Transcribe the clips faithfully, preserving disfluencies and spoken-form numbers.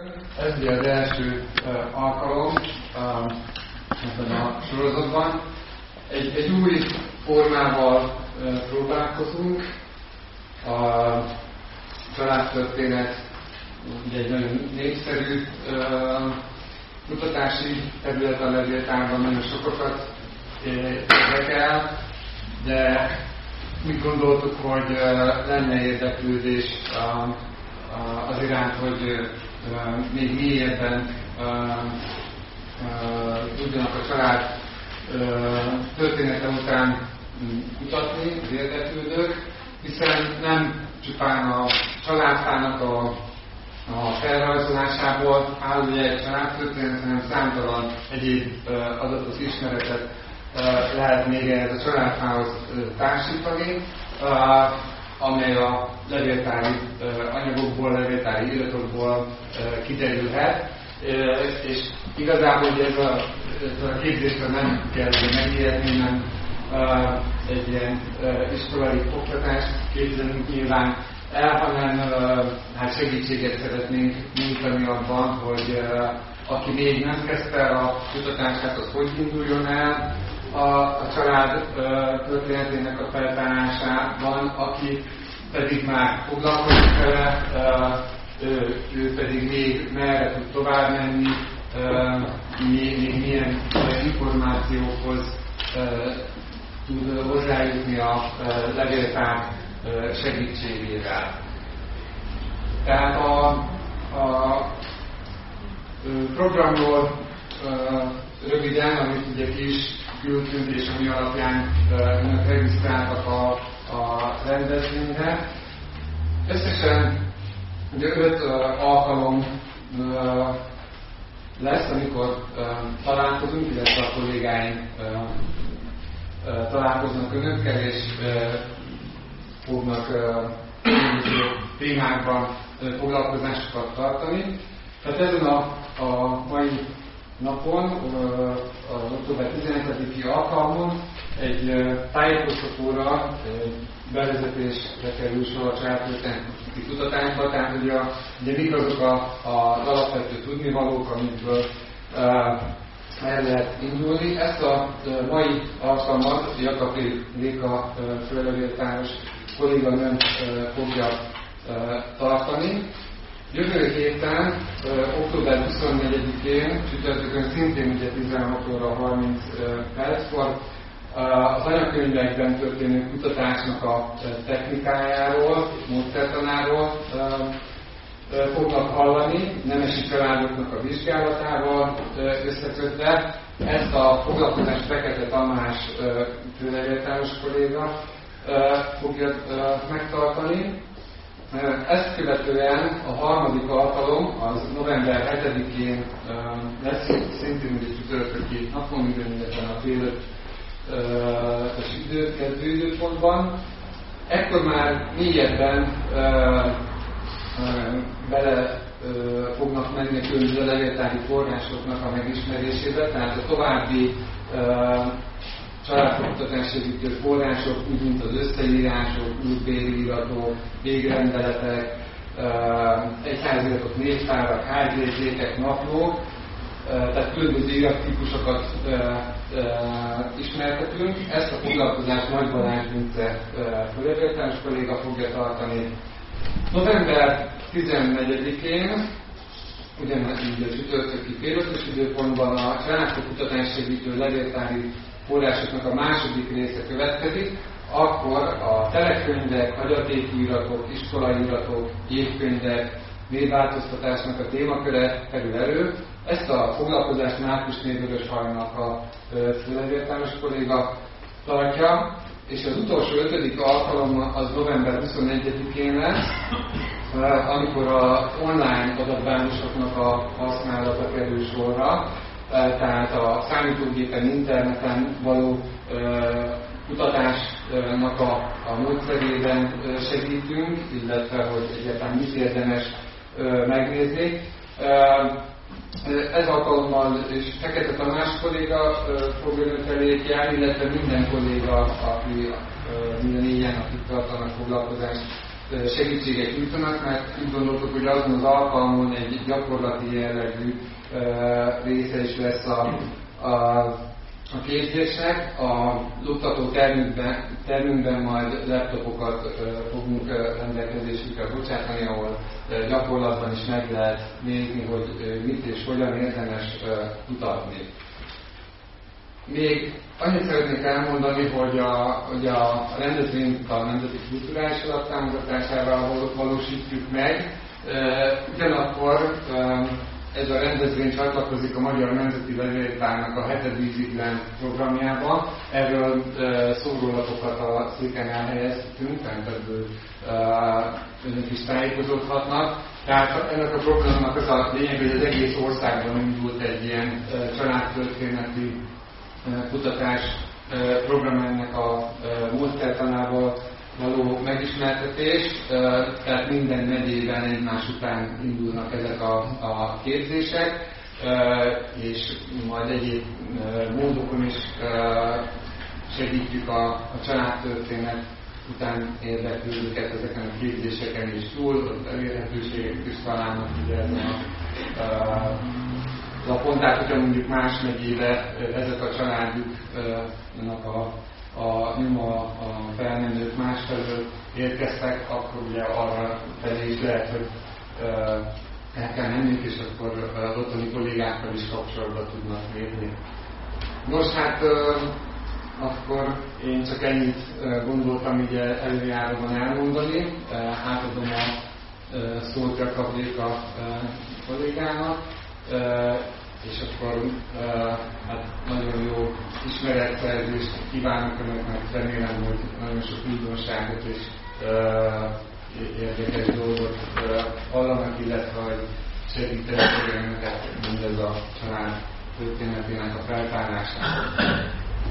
Ez ugye az első uh, alkalom uh, ebben a sorozatban. Egy, egy új formával uh, próbálkozunk. A családtörténet ugye egy nagyon népszerű uh, kutatási terület a levéltárban, nagyon sokakat érdekel, de úgy gondoltuk, hogy uh, lenne érdeklődés uh, uh, az iránt, hogy uh, még mélyebben uh, uh, tudjanak a család uh, története után kutatni az érdeklődők, hiszen nem csupán a családfának a, a felrajzolásából áll ugye egy családtörténet, hanem számtalan egyéb uh, adatos ismeretet uh, lehet még ehhez a családfához uh, társítani, uh, amely a levéltári uh, anyagokból, levéltári iratokból uh, kiderülhet, uh, és igazából ez a, ez a képzésre nem kell megijedni, nem uh, egy ilyen uh, iskolai oktatást képzelünk nyilván el, hanem uh, hát segítséget szeretnénk nyújtani abban, hogy uh, aki még nem kezdte a kutatását, az hogy induljon el a, a család uh, történetének a feltárásában, aki pedig már foglalkozik vele, uh, ő, ő pedig még merre tud tovább menni, uh, még, még milyen uh, információkhoz uh, tud hozzájutni a uh, levéltár uh, segítségével. Tehát a, a uh, programról uh, röviden, amit ugye ki is küldtünk, és ami alapján uh, önök regisztráltak a, a rendezvényre. Összesen ugye öt uh, alkalom uh, lesz, amikor uh, találkozunk, illetve a kollégáink uh, uh, találkoznak önökkel, és uh, fognak uh, témákban uh, foglalkozásokat tartani. Tehát ezen a, a mai napon, uh, az október tizenhetediki alkalmon egy uh, tájékoztatóra, egy bevezetésre kerül sor a családtörténeti kutatásba, tehát ugye, a, ugye mik azok a, a, az alapvető tudnivalók, amikből uh, el lehet indulni. Ezt a uh, mai alkalmat Jakabék Réka uh, főlevéltáros kolléganőm uh, fogja uh, tartani. Jövő héten, uh, október huszonnegyedikén, csütörtökön szintén ugye tizenhat óra harminc perckor az anyakönyvekben történő kutatásnak a technikájáról, módszertanáról fognak hallani, nemesi családoknak a vizsgálatával összekötve. Ezt a foglalkozást Fekete Tamás főlevéltáros kolléga fogja megtartani. Ezt követően a harmadik alkalom az november hetedikén lesz, szintén ugye csütörtöki napon, ugyanilletve a délelőtt és idő, kezdő időpontban. Ekkor már mélyebben uh, uh, bele uh, fognak menni a különböző levéltári forrásoknak a megismerésébe, tehát a további uh, családoktatásra segítő források, úgy mint az összeírások, útbéli iratok, végrendeletek, uh, egyháziratok, névtárak, házjegyzékek, naplók, tehát különböző irattípusokat uh, uh, ismertetünk. Ezt a foglalkozást Nagy Balázs Vince uh, főlevéltáros kolléga fogja tartani. november tizennegyedikén, ugyanígy a csütörtöki félötös időpontban a családkutatás segítő levéltári forrásoknak a második része következik, akkor a telekönyvek, hagyatékiratok, iskolai iratok, évkönyvek, névváltoztatásnak a témaköre kerül elő. Ezt a foglalkozást Márkus-né Vöröshajnak a főlevéltáros kolléga tartja, és az utolsó ötödik alkalom az november huszonegyedikén lesz, amikor az online adatbázisoknak a használata kerül sorra, tehát a számítógépen, interneten való kutatásnak a, a módszerében segítünk, illetve hogy egyáltalán mit érdemes megnézni. Ez alkalommal és Fekete Tamás kolléga fog önök elé járni, illetve minden kolléga, aki minden ilyen, akik tartanak foglalkozást segítséget nyújtanak, mert úgy gondoltuk, hogy azon az alkalmon egy gyakorlati jellegű része is lesz a, a, a képzésnek. A oktató termünkben, termünkben majd laptopokat fogunk rendelkezésükre bocsátani, ahol gyakorlatban is meg lehet nézni, hogy mit és hogyan érdemes kutatni. Még annyit szeretnék elmondani, hogy a, hogy a rendezvényt a Nemzeti Kulturális Alap támogatásával valósítjuk meg. Ugyanakkor ez a rendezvény csatlakozik a Magyar Nemzeti Levéltárnak a hetedik Ziglen programjába. Erről szórólapokat a széken elhelyeztünk, tehát ebből önök is tájékozódhatnak. Tehát ennek a programnak az a lényeg, hogy az egész országban indult egy ilyen családtörténeti kutatás program ennek a módszertanával való megismertetés, tehát minden megyében egymás után indulnak ezek a, a képzések, és majd egyéb módokon is segítjük a, a családtörténet után érdeklődőket ezeken a képzéseken is túl, elérhetőségek is találnak ugye ezen a lapon, tehát hogyha mondjuk más megyébe ezek a családjuknak a, a nyoma, a felmenők másfelől érkeztek, akkor ugye arra felé is lehet, hogy el kell mennünk, és akkor az otthoni kollégákkal is kapcsolatba tudnak lépni. Nos, hát akkor én csak ennyit gondoltam így előjáróban elmondani. Átadom a szót Jakab Réka kollégának, és akkor hát nagyon jó ismeretszerzést kívánok önöknek, remélem, hogy nagyon sok újdonságot és érdekes dolgot hallanak, illetve hogy segíteni fogja önöket mindez a család történetének a feltárásában.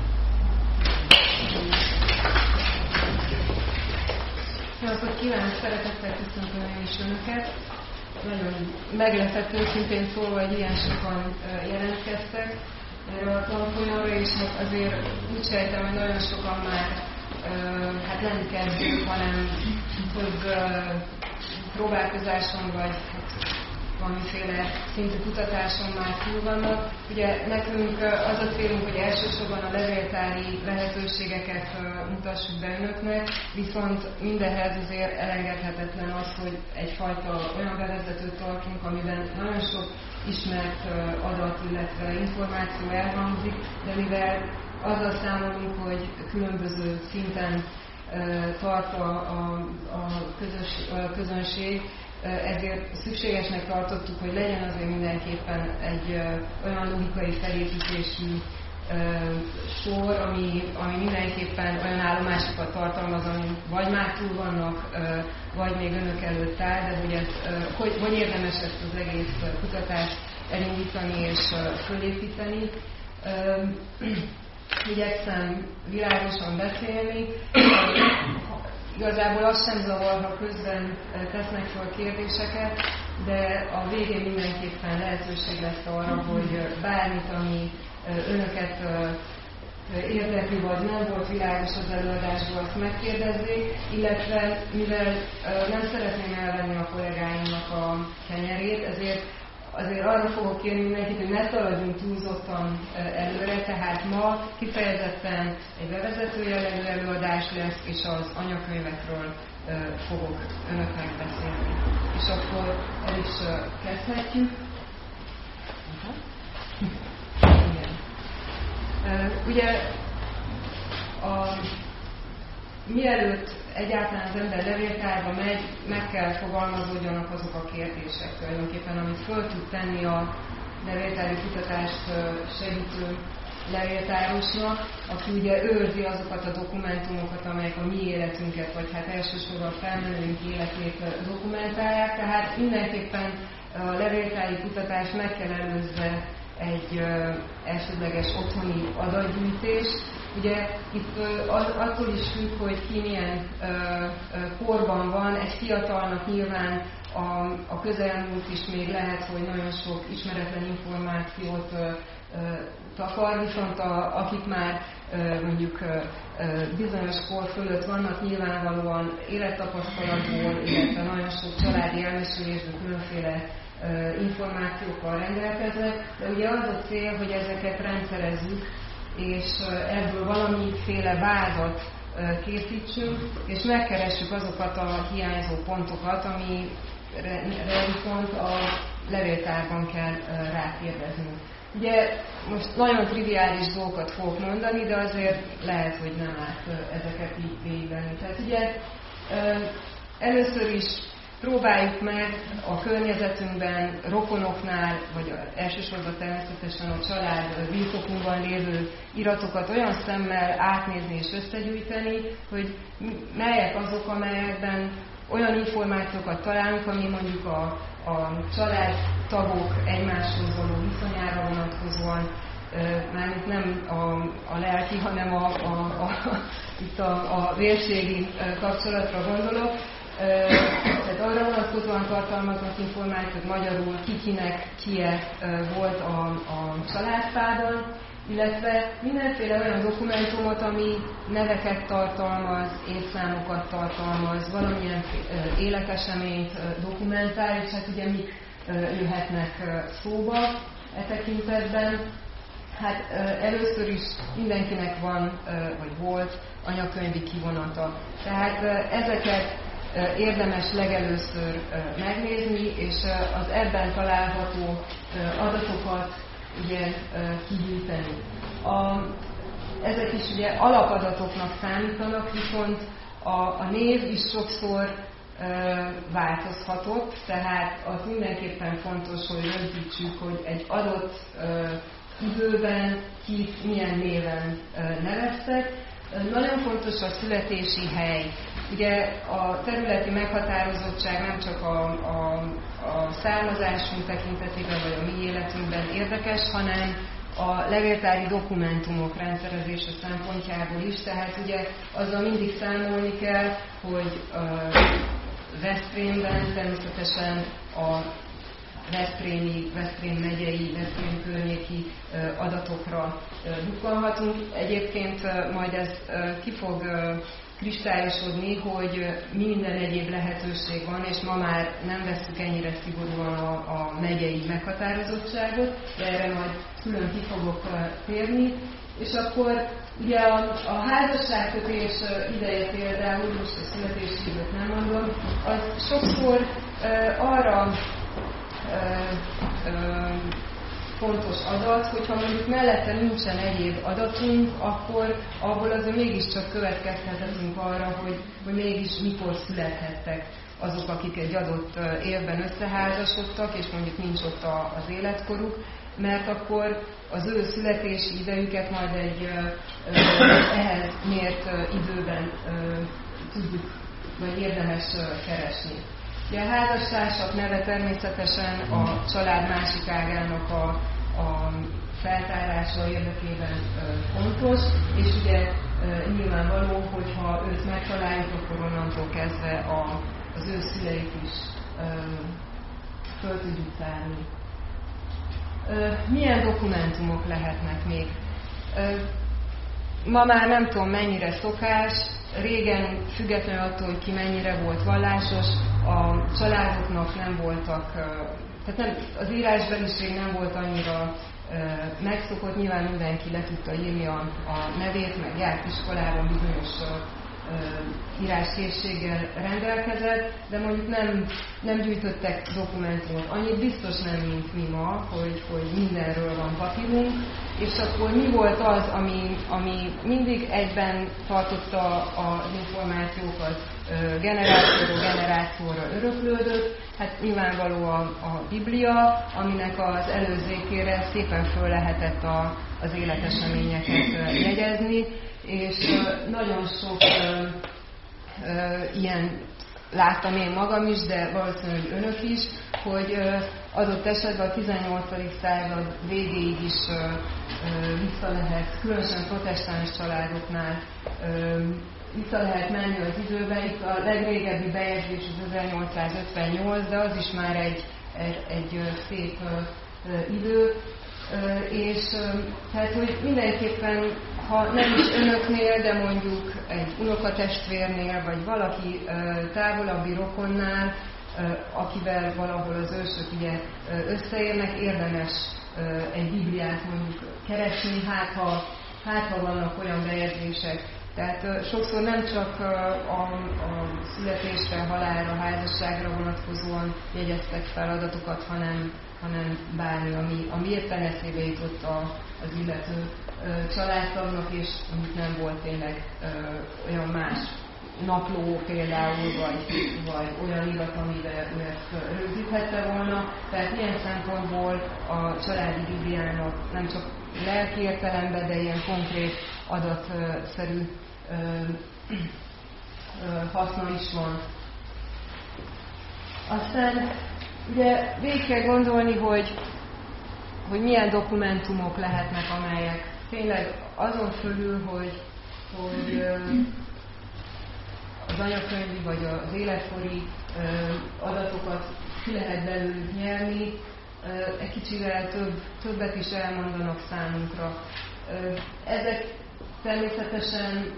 Akkor kívánok, szeretettel köszöntöm én is önöket. Nagyon meglepett őszintén szólva, hogy ilyen sokan jelentkeztek erre a tanfolyamra, és hát azért úgy sejtem, hogy nagyon sokan már hát nem kezdők, hanem több próbálkozáson vagy hát valamiféle szintű kutatáson már túl vannak. Ugye nekünk az a célunk, hogy elsősorban a levéltári lehetőségeket mutassuk be önöknek, viszont mindenhez azért elengedhetetlen az, hogy egyfajta olyan bevezetőt tartunk, amiben nagyon sok ismert adat, illetve információ elhangzik, de mivel azzal számolunk, hogy különböző szinten tart a, a, a, közös, a közönség, ezért szükségesnek tartottuk, hogy legyen azért mindenképpen egy olyan logikai felépítésű sor, ami, ami mindenképpen olyan állomásokat tartalmaz, ami vagy már túl vannak, vagy még önök előtt áll, de hogy, ez, hogy, hogy érdemes ezt az egész kutatást elindítani és fölépíteni. Igyekszem világosan beszélni. Igazából az sem zavar, ha közben tesznek fel kérdéseket, de a végén mindenképpen lehetőség lesz arra, hogy bármit, ami önöket érdekli, vagy nem volt világos az előadásból, azt megkérdezzék, illetve mivel nem szeretném elvenni a kollégáimnak a kenyerét, ezért azért arra fogok kérni mindenkit, hogy ne szaladjunk túlzottan előre, tehát ma kifejezetten egy bevezető jellegű előadás lesz, és az anyakönyvekről fogok önöknek beszélni. És akkor el is kezdhetjük. Igen. Ugye a, mielőtt egyáltalán az ember levéltárba megy, meg kell fogalmazódjanak azok a kérdések tulajdonképpen, amit föl tud tenni a levéltári kutatást segítő levéltárosnak, aki ugye őrzi azokat a dokumentumokat, amelyek a mi életünket, vagy hát elsősorban a felmenőink életét dokumentálják, tehát mindenképpen a levéltári kutatás meg kell előzve egy uh, elsődleges otthoni adatgyűjtés. Ugye itt uh, az, attól is függ, hogy ki milyen uh, uh, korban van, egy fiatalnak nyilván a, a közelmúlt is még lehet, hogy nagyon sok ismeretlen információt uh, takar, viszont a, akik már mondjuk bizonyos kor fölött vannak, nyilvánvalóan élettapasztalatból, illetve nagyon sok családi elmesülésből különféle információkkal rendelkeznek, de ugye az a cél, hogy ezeket rendszerezzük, és ebből valamiféle vázat készítsünk, és megkeressük azokat a hiányzó pontokat, amire viszont a levéltárban kell rákérdeznünk. Ugye most nagyon triviális dolgokat fogok mondani, de azért lehet, hogy nem árt ezeket így végigvenni. Tehát ugye először is próbáljuk meg a környezetünkben, rokonoknál, vagy elsősorban természetesen a család birtokunkban lévő iratokat olyan szemmel átnézni és összegyűjteni, hogy melyek azok, amelyekben olyan információkat találunk, ami mondjuk a, a családtagok egymáshoz való viszonyára vonatkozóan, mármint nem a, a lelki, hanem a, a, a, itt a, a vérségi kapcsolatra gondolok. Tehát arra vonatkozóan tartalmaznak információt magyarul, kikinek kie volt a, a családfában, illetve mindenféle olyan dokumentumot, ami neveket tartalmaz, évszámokat tartalmaz, valamilyen életeseményt dokumentál, és hát ugye mik jöhetnek szóba e tekintetben. Hát először is mindenkinek van, vagy volt anyakönyvi kivonata. Tehát ezeket érdemes legelőször megnézni, és az ebben található adatokat ugye kigyűjteni. A, ezek is ugye alapadatoknak számítanak, viszont a, a név is sokszor változhatott, tehát az mindenképpen fontos, hogy rögzítsük, hogy egy adott időben kit milyen néven neveztek. Nagyon fontos a születési hely. Ugye a területi meghatározottság nem csak a, a, a származásunk tekintetében vagy a mi életünkben érdekes, hanem a levéltári dokumentumok rendszerezése szempontjából is. Tehát ugye azzal mindig számolni kell, hogy uh, Veszprémben természetesen a Veszprémi, Veszprém megyei, Veszprém környéki adatokra bukkanhatunk. Egyébként majd ez ki fog kristályosodni, hogy minden egyéb lehetőség van, és ma már nem vesszük ennyire szigorúan a, a megyei meghatározottságot, de erre majd külön ki fogok térni. És akkor ugye a, a házasságkötés ideje például, most a születési időt nem mondom, az sokszor uh, arra uh, uh, fontos adat, hogyha mondjuk mellette nincsen egyéb adatunk, akkor abból azért mégiscsak következtethetünk arra, hogy, hogy mégis mikor születhettek azok, akik egy adott évben összeházasodtak, és mondjuk nincs ott az életkoruk, mert akkor az ő születési idejüket majd egy ehhez mért időben tudjuk, vagy érdemes keresni. Ugye a házastársak neve természetesen a család másik ágának a, a feltárása érdekében fontos, és ugye nyilvánvaló, hogyha őt megtaláljuk, akkor onnantól kezdve a, az ő szüleit is föl tudjuk tárni. Milyen dokumentumok lehetnek még? Ma már nem tudom mennyire szokás, régen függetlenül attól, hogy ki mennyire volt vallásos, a családoknak nem voltak, tehát nem, az írásbeliség nem volt annyira megszokott, nyilván mindenki le tudta írni a, a nevét, meg járt iskolában bizonyos íráskészséggel rendelkezett, de mondjuk nem, nem gyűjtöttek dokumentumot. Annyit biztos nem, mint mi ma, hogy, hogy mindenről van papírunk, és akkor mi volt az, ami, ami mindig egyben tartotta az információkat, generációról generációra öröklődött. Hát nyilvánvaló a, a Biblia, aminek az előzékére szépen föl lehetett a, az életeseményeket jegyezni, és nagyon sok ö, ö, ilyen láttam én magam is, de valószínűleg önök is, hogy ö, adott esetben a tizennyolcadik század végéig is ö, ö, vissza lehet, különösen protestáns családoknál ö, vissza lehet menni az időben. Itt a legrégebbi bejegyzés az ezernyolcszázötvennyolc, de az is már egy, egy, egy szép ö, ö, idő. És tehát, hogy mindenképpen, ha nem is önöknél, de mondjuk egy unokatestvérnél, vagy valaki távolabbi rokonnál, akivel valahol az ősök ugye összeérnek, érdemes egy Bibliát mondjuk keresni, hát ha, hát ha vannak olyan bejegyzések. Tehát sokszor nem csak a, a születésre, halálra, házasságra vonatkozóan jegyeztek fel adatokat, hanem, hanem bármi, ami, ami éppen eszébe jutott a, az illető családtagnak, és amit nem volt tényleg olyan más napló például, vagy, vagy olyan irat, amivel ezt rögzíthette volna. Tehát ilyen szempontból a családi Bibliának nem csak lelki értelemben, de ilyen konkrét adatszerű ö, ö, haszna is van. Aztán ugye végig kell gondolni, hogy, hogy milyen dokumentumok lehetnek, amelyek tényleg azon fölül, hogy, hogy ö, az anyakönyvi vagy az életkori ö, adatokat ki lehet belőlük nyerni, ö, egy kicsivel több, többet is elmondanak számunkra. Ö, ezek természetesen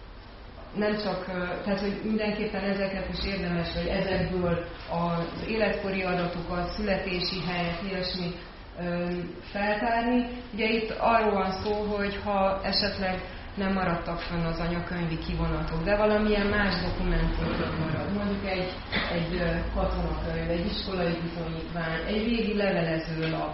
nem csak, tehát hogy mindenképpen ezeket is érdemes, vagy ezekből az életkori adatokat, születési helyet, ilyesmi feltárni. Ugye itt arról van szó, hogy ha esetleg nem maradtak fönn az anyakönyvi kivonatok, de valamilyen más dokumentumok marad, mondjuk egy, egy katonakönyv, egy iskolai bizonyítvány, egy régi levelezőlap,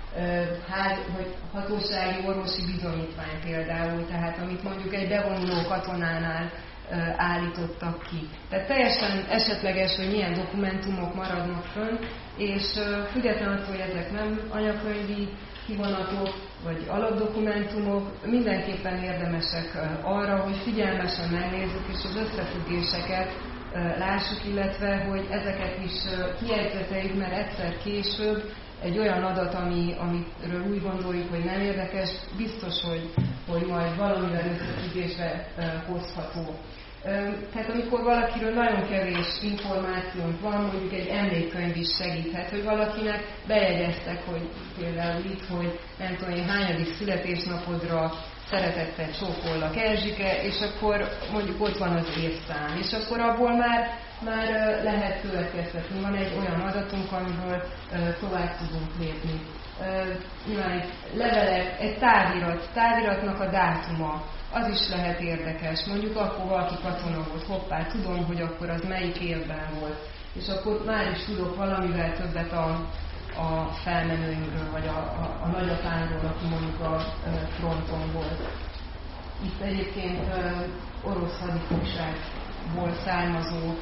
hát, vagy hatósági orvosi bizonyítvány például, tehát amit mondjuk egy bevonuló katonánál állítottak ki. Tehát teljesen esetleges, hogy milyen dokumentumok maradnak fönn, és függetlenül attól, hogy ezek nem anyakönyvi kivonatok, vagy alapdokumentumok, mindenképpen érdemesek arra, hogy figyelmesen megnézzük, és az összefüggéseket lássuk, illetve, hogy ezeket is kijegyzeteljük, mert egyszer később egy olyan adat, ami, amiről úgy gondoljuk, hogy nem érdekes, biztos, hogy, hogy majd valamivel összefüggésbe hozható. Tehát amikor valakiről nagyon kevés információnk van, mondjuk egy emlékkönyv is segíthet, hogy valakinek bejegyeztek, hogy például itt, hogy nem tudom én hányadik születésnapodra szeretettel csókollak Erzsike, és akkor mondjuk ott van az évszám, és akkor abból már, már lehet következtetni. Van egy olyan adatunk, amiből tovább tudunk lépni. Nyilván egy levelek, egy távirat, táviratnak a dátuma, az is lehet érdekes. Mondjuk akkor valaki katona volt, hoppá, tudom, hogy akkor az melyik évben volt. És akkor már is tudok valamivel többet a, a felmenőinkről, vagy a, a, a nagyapámról, aki mondjuk a fronton volt. Itt egyébként orosz hadifogságból származó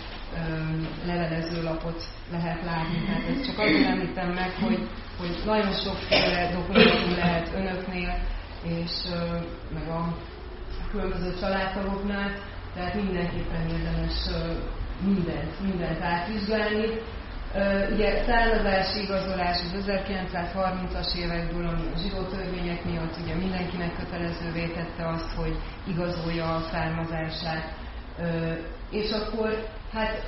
levelezőlapot lehet látni. Tehát ezt csak azért említem meg, hogy, hogy nagyon sokféle dokumentum lehet önöknél, és meg a különböző családtagoknál, tehát mindenképpen érdemes mindent, mindent átvizsgálni. Ugye származási igazolás az ezerkilencszázharmincas évekből, ami a zsidó törvények miatt ugye mindenkinek kötelezővé tette azt, hogy igazolja a származását. És akkor hát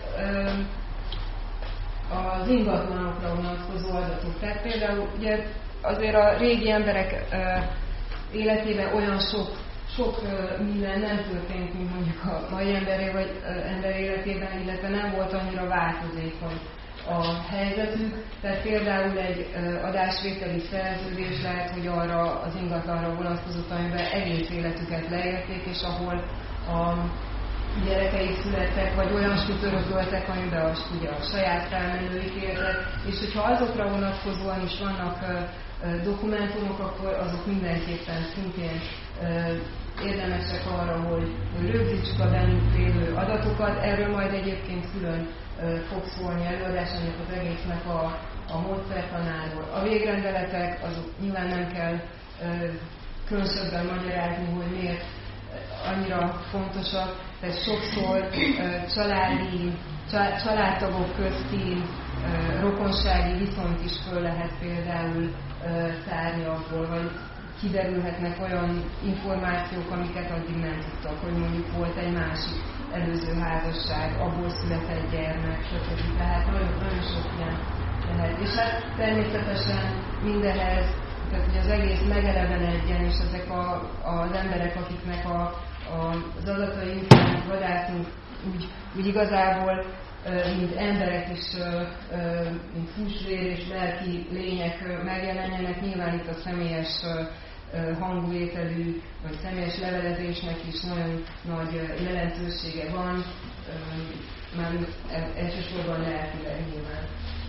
az ingatlanokra vonatkozó adatok. Tehát például ugye azért a régi emberek életében olyan sok, sok minden nem történt, mint mondjuk a mai emberé vagy ember életében, illetve nem volt annyira változékony a helyzetük. Tehát például egy adásvételi szerződés lehet, hogy arra az ingatlanra vonatkozott, amiben egész életüket leérték, és ahol a gyerekeik születtek, vagy olyan sütörök öltek, amiben az, ugye a saját felmenőik éltek, és hogyha azokra vonatkozóan is vannak dokumentumok, akkor azok mindenképpen szintén érdemesek arra, hogy, hogy rögzítsük a bennük lévő adatokat. Erről majd egyébként külön fog szólni előadás, ennek az egésznek a, a módszertanáról. A végrendeletek, azok nyilván nem kell különösebben magyarázni, hogy miért annyira fontosak, tehát sokszor családi, családtagok közti rokonsági viszonyt is föl lehet például tárni abból, vagy kiderülhetnek olyan információk, amiket addig nem tudtak, hogy mondjuk volt egy másik előző házasság, abból született gyermek, stb. Tehát nagyon, nagyon sok ilyen lehet. És hát természetesen mindehez tehát hogy az egész megelevenedjen, és ezek a, az emberek, akiknek a, a, az adatai után vadászunk, úgy, úgy igazából, mint emberek is, mint húsvér és lelki lények megjelenjenek, nyilván itt a személyes hangvételű, vagy személyes levelezésnek is nagyon nagy jelentősége van, mármint elsősorban lelkileg nyilván.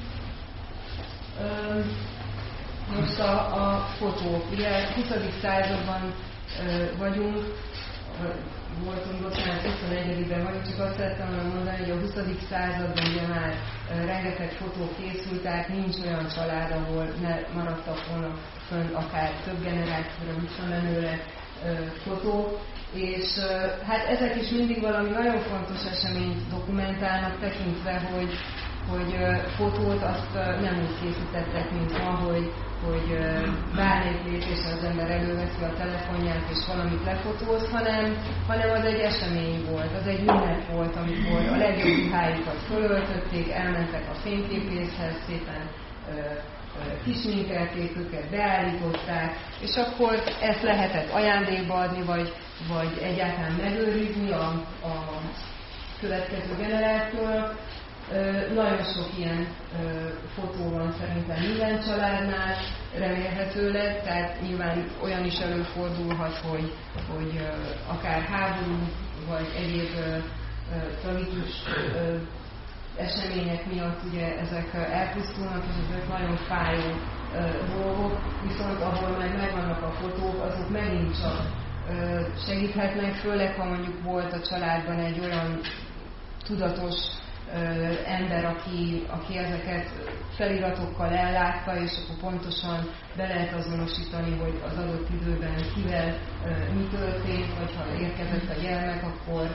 Most a, a fotók. Ugye huszadik században vagyunk, voltunk, bocsánat, huszonegyedikben vagyunk, csak azt szerettem volna mondani, hogy a huszadik században ugye már rengeteg fotók készültek, nincs olyan család, ahol ne maradtak volna fönn akár több generációra visszamenőleg fotók, és hát ezek is mindig valami nagyon fontos eseményt dokumentálnak, tekintve, hogy, hogy fotót azt nem úgy készítettek, mint ma, hogy, hogy bármelyik lépésre az ember előveszi a telefonját és valamit lefotóz, hanem, hanem az egy esemény volt, az egy ünnep volt, amikor a legjobb ruhájukat fölöltötték, elmentek a fényképészhez, szépen kisminkelték őket, beállították, és akkor ezt lehetett ajándékba adni, vagy, vagy egyáltalán megőrizni a, a következő generációnak. Nagyon sok ilyen fotó van szerintem minden családnál, remélhetőleg, tehát nyilván olyan is előfordulhat, hogy, hogy akár háború, vagy egyéb tragikus események miatt ugye ezek elpusztulnak, és ezek nagyon fájó dolgok, viszont ahol meg megvannak a fotók, azok megint csak segíthetnek, főleg ha mondjuk volt a családban egy olyan tudatos ember, aki, aki ezeket feliratokkal ellátta, és akkor pontosan be lehet azonosítani, hogy az adott időben kivel mi történt, vagy ha érkezett a gyermek, akkor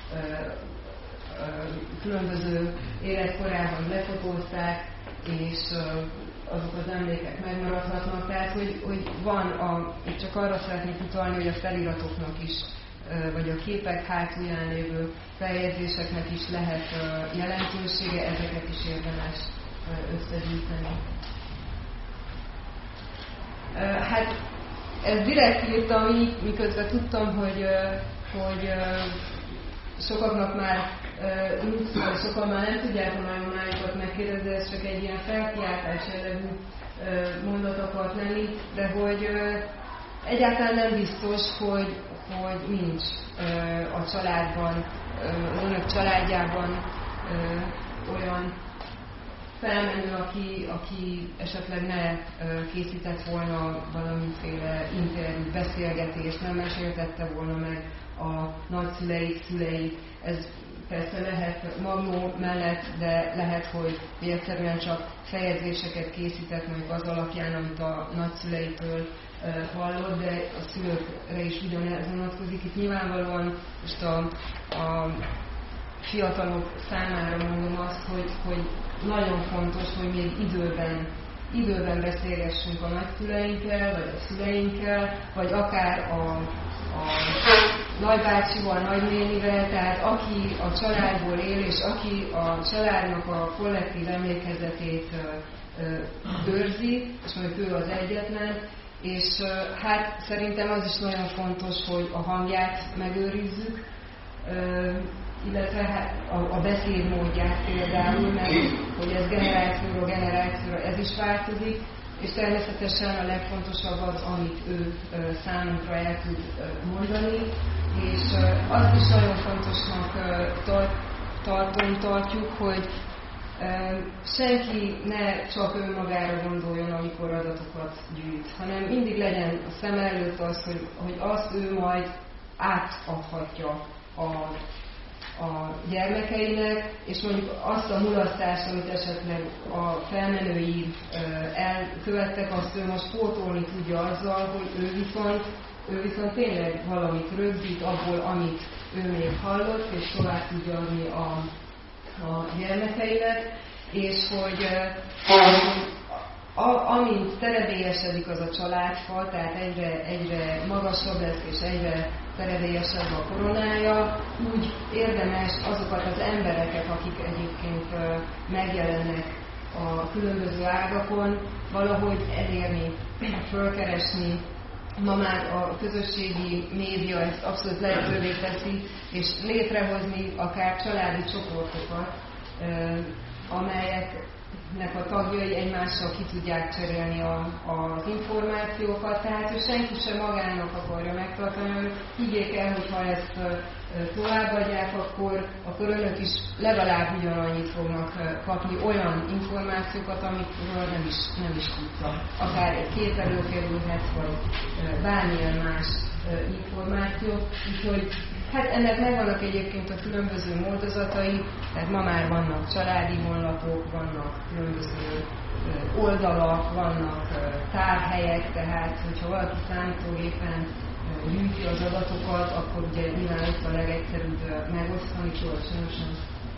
különböző életkorában lefotózták, és azok az emlékek megmaradhatnak. Tehát, hogy, hogy van, a, csak arra szeretnék utalni, hogy a feliratoknak is, vagy a képek hátulján lévő feljegyzéseknek is lehet jelentősége, ezeket is érdemes összegyűjteni. Hát ezt direkt írtam így, miközben tudtam, hogy, hogy sokaknak már nincs, vagy sokan már nem tudják a májukat megkérdezni, ez csak egy ilyen felkiáltás jellegű mondat akart lenni, de hogy egyáltalán nem biztos, hogy, hogy nincs a családban, az önök családjában olyan felmenő, aki, aki esetleg ne készített volna valamiféle interjú beszélgetést, nem meséltette volna meg a nagyszüleit, szüleit. Ez persze lehet magnó mellett, de lehet, hogy egyszerűen csak feljegyzéseket készített mondjuk az alapján, amit a nagyszüleitől hallott, de a szülőkre is ugyanez vonatkozik. Itt nyilvánvalóan most a, a fiatalok számára mondom azt, hogy, hogy nagyon fontos, hogy még időben, időben beszélgessünk a nagyszüleinkkel, vagy a szüleinkkel, vagy akár a, a nagybácsival, nagynénivel, tehát aki a családból él, és aki a családnak a kollektív emlékezetét őrzi, és mondjuk ő az egyetlen, és hát szerintem az is nagyon fontos, hogy a hangját megőrizzük, illetve hát a, a beszédmódját például, mert hogy ez generációra generációra ez is változik, és természetesen a legfontosabb az, amit ő számunkra el tud mondani, és azt is nagyon fontosnak tartom, tartjuk, hogy senki ne csak önmagára gondoljon, amikor adatokat gyűjt, hanem mindig legyen a szem előtt az, hogy, hogy azt ő majd átadhatja a, a gyermekeinek, és mondjuk azt a mulasztást, amit esetleg a felmenői elkövettek, azt ő most pótolni tudja azzal, hogy ő viszont, ő viszont tényleg valamit rögzít abból, amit ő még hallott, és tovább tudja adni a a gyermekeinek, és hogy a, amint terebélyesedik az a családfa, tehát egyre, egyre magasabb lesz és egyre terebélyesebb a koronája, úgy érdemes azokat az embereket, akik egyébként megjelennek a különböző ágakon valahogy elérni, fölkeresni. Ma már a közösségi média ezt abszolút lehetővé teszi, és létrehozni akár családi csoportokat, amelyeknek a tagjai egymással ki tudják cserélni a, az információkat, tehát hogy senki sem magának akarja megtartani, hogy higgyék el, hogy ha ezt továbbadják, akkor, akkor önök is legalább ugyanannyit fognak kapni olyan információkat, amikről nem is, nem is tudtak. Akár egy kép előkerülhet, vagy bármilyen más információ. Úgyhogy hát ennek megvannak egyébként a különböző módozatai, tehát ma már vannak családi honlapok, vannak különböző oldalak, vannak tárhelyek, tehát hogyha valaki számítógépen gyűjti az adatokat, akkor ugye nyilván itt a legegyszerűbb megosztani kölcsönösen.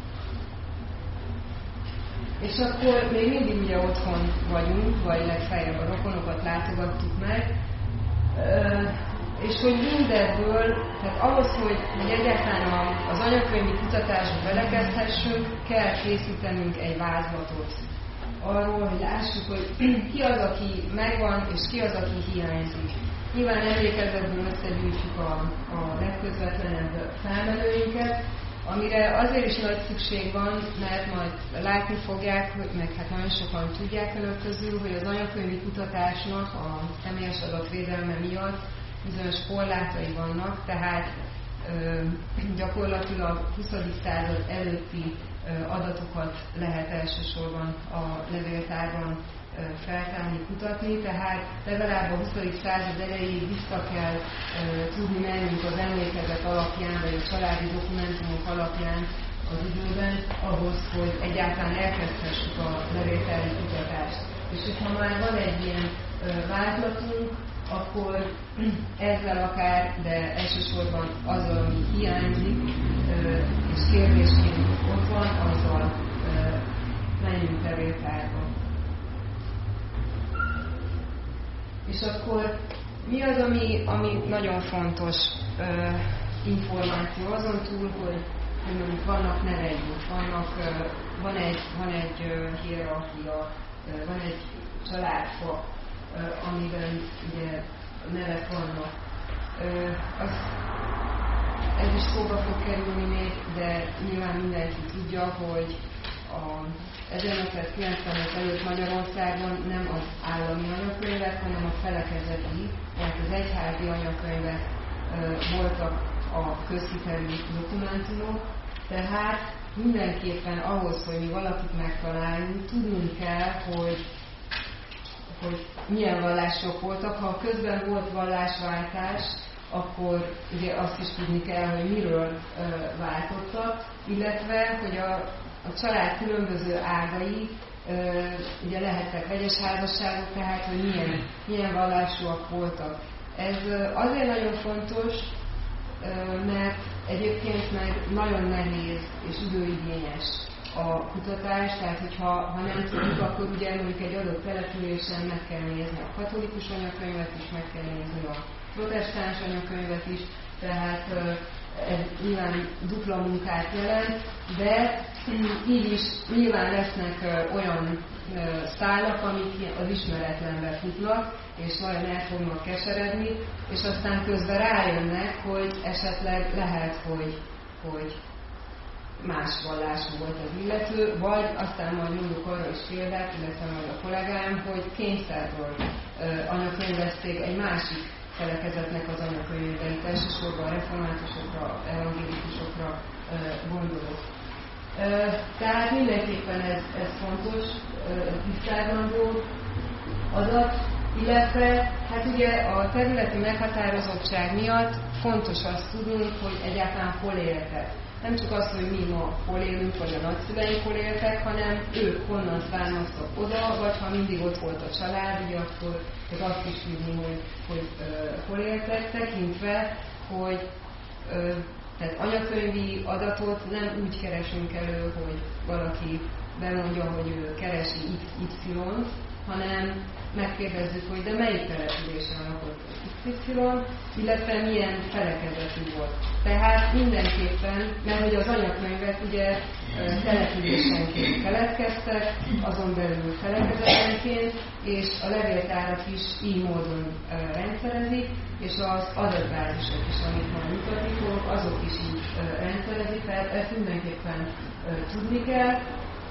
És akkor még mindig ugye otthon vagyunk, vagy legfeljebb a rokonokat látogattuk meg, és hogy mindebből, tehát ahhoz, hogy, hogy egyáltalán az anyakönyvi kutatásba belekezdhessünk, kell készítenünk egy vázlatot arról, hogy lássuk, hogy ki az, aki megvan, és ki az, aki hiányzik. Nyilván emlékezetből összegyűjtjük a, a legközvetlenebb felmenőinket, amire azért is nagy szükség van, mert majd látni fogják, meg hát nagyon sokan tudják önök közül, hogy az anyakönyvi kutatásnak a személyes adatvédelme miatt bizonyos korlátai vannak, tehát ö, gyakorlatilag huszadik század előtti ö, adatokat lehet elsősorban a levéltárban ö, feltárni, kutatni, tehát legalább a huszadik század elejéig vissza kell ö, tudni mennünk az emlékezet alapján, vagy a családi dokumentumok alapján az időben, ahhoz, hogy egyáltalán elkezdhessük a levéltári kutatást. És hogyha már van egy ilyen ö, vázlatunk, akkor ezzel akár, de elsősorban azzal, ami hiányzik, és kérdésként ott van, azzal menjünk levéltárba. És akkor mi az, ami, ami nagyon fontos információ azon túl, hogy, hogy mondjuk vannak neveink, vannak, van egy, van egy hierarchia, van egy családfa, amiben ugye nevek vannak. Az, ez is szóba fog kerülni még, de nyilván mindenki tudja, hogy a ezernyolcszázkilencvenöt előtt Magyarországon nem az állami anyakönyvek, hanem a felekezeti, tehát az egyházi anyakönyvek voltak a közhitelű dokumentumok, tehát mindenképpen ahhoz, hogy mi valakit megtaláljunk, tudnunk kell, hogy hogy milyen vallások voltak. Ha közben volt vallásváltás, akkor ugye azt is tudni kell, hogy miről ö, váltottak, illetve, hogy a, a család különböző ágai ö, ugye lehettek vegyes házasságok, tehát, hogy milyen, milyen vallásúak voltak. Ez ö, azért nagyon fontos, ö, mert egyébként meg nagyon nehéz és időigényes a kutatás, tehát hogyha ha nem tudjuk, akkor ugye mondjuk egy adott településen meg kell nézni a katolikus anyakönyvet is, meg kell nézni a protestáns anyakönyvet is, tehát ez nyilván dupla munkát jelent, de így is nyilván lesznek olyan szálak, amik az ismeretlenbe futnak, és nagyon el fognak keseredni, és aztán közben rájönnek, hogy esetleg lehet, hogy, hogy más vallású volt az illető, vagy aztán majd mondjuk arra is példát, illetve majd a kollégám, hogy kényszerből anyakönyvezték egy másik felekezetnek az anyakönyveit, elsősorban a reformátusokra, evangélikusokra gondolok. Tehát mindenképpen ez, ez fontos, tisztázandó adat, illetve hát ugye a területi meghatározottság miatt fontos azt tudnunk, hogy egyáltalán hol éltek. Nem csak az, hogy mi ma hol élünk, vagy a nagyszüleink hol éltek, hanem ők honnan származtak oda, vagy ha mindig ott volt a család, ugye akkor azt is tudni, hogy, hogy uh, hol éltek, tekintve, hogy uh, tehát anyakönyvi adatot nem úgy keresünk elő, hogy valaki bemondja, hogy ő keresi iksz ipszilont, hanem megkérdezzük, hogy de melyik településen lakott iksz ipszilon, illetve milyen felekezetű volt. Tehát mindenképpen, mert hogy az anyakönyvek ugye településenként keletkeztek, azon belül felekezetenként, és a levéltárat is így módon rendszerezik, és az adatbázisok is, amit majd mutatni fogok, azok is így rendszerezik, tehát ezt mindenképpen tudni kell.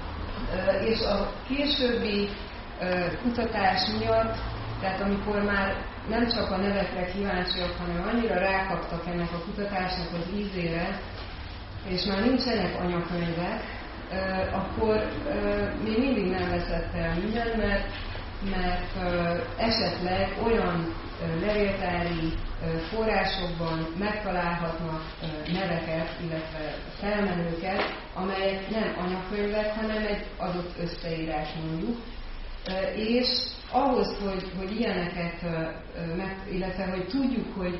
És a későbbi kutatás miatt, tehát amikor már nem csak a nevekre kíváncsiak, hanem annyira rákaptak ennek a kutatásnak az ízére, és már nincsenek anyakönyvek, akkor még mindig nem veszett el minden, mert, mert esetleg olyan levéltári forrásokban megtalálhatnak neveket, illetve felmenőket, amelyek nem anyakönyvek, hanem egy adott összeírás mondjuk. És ahhoz, hogy, hogy ilyeneket, illetve hogy tudjuk, hogy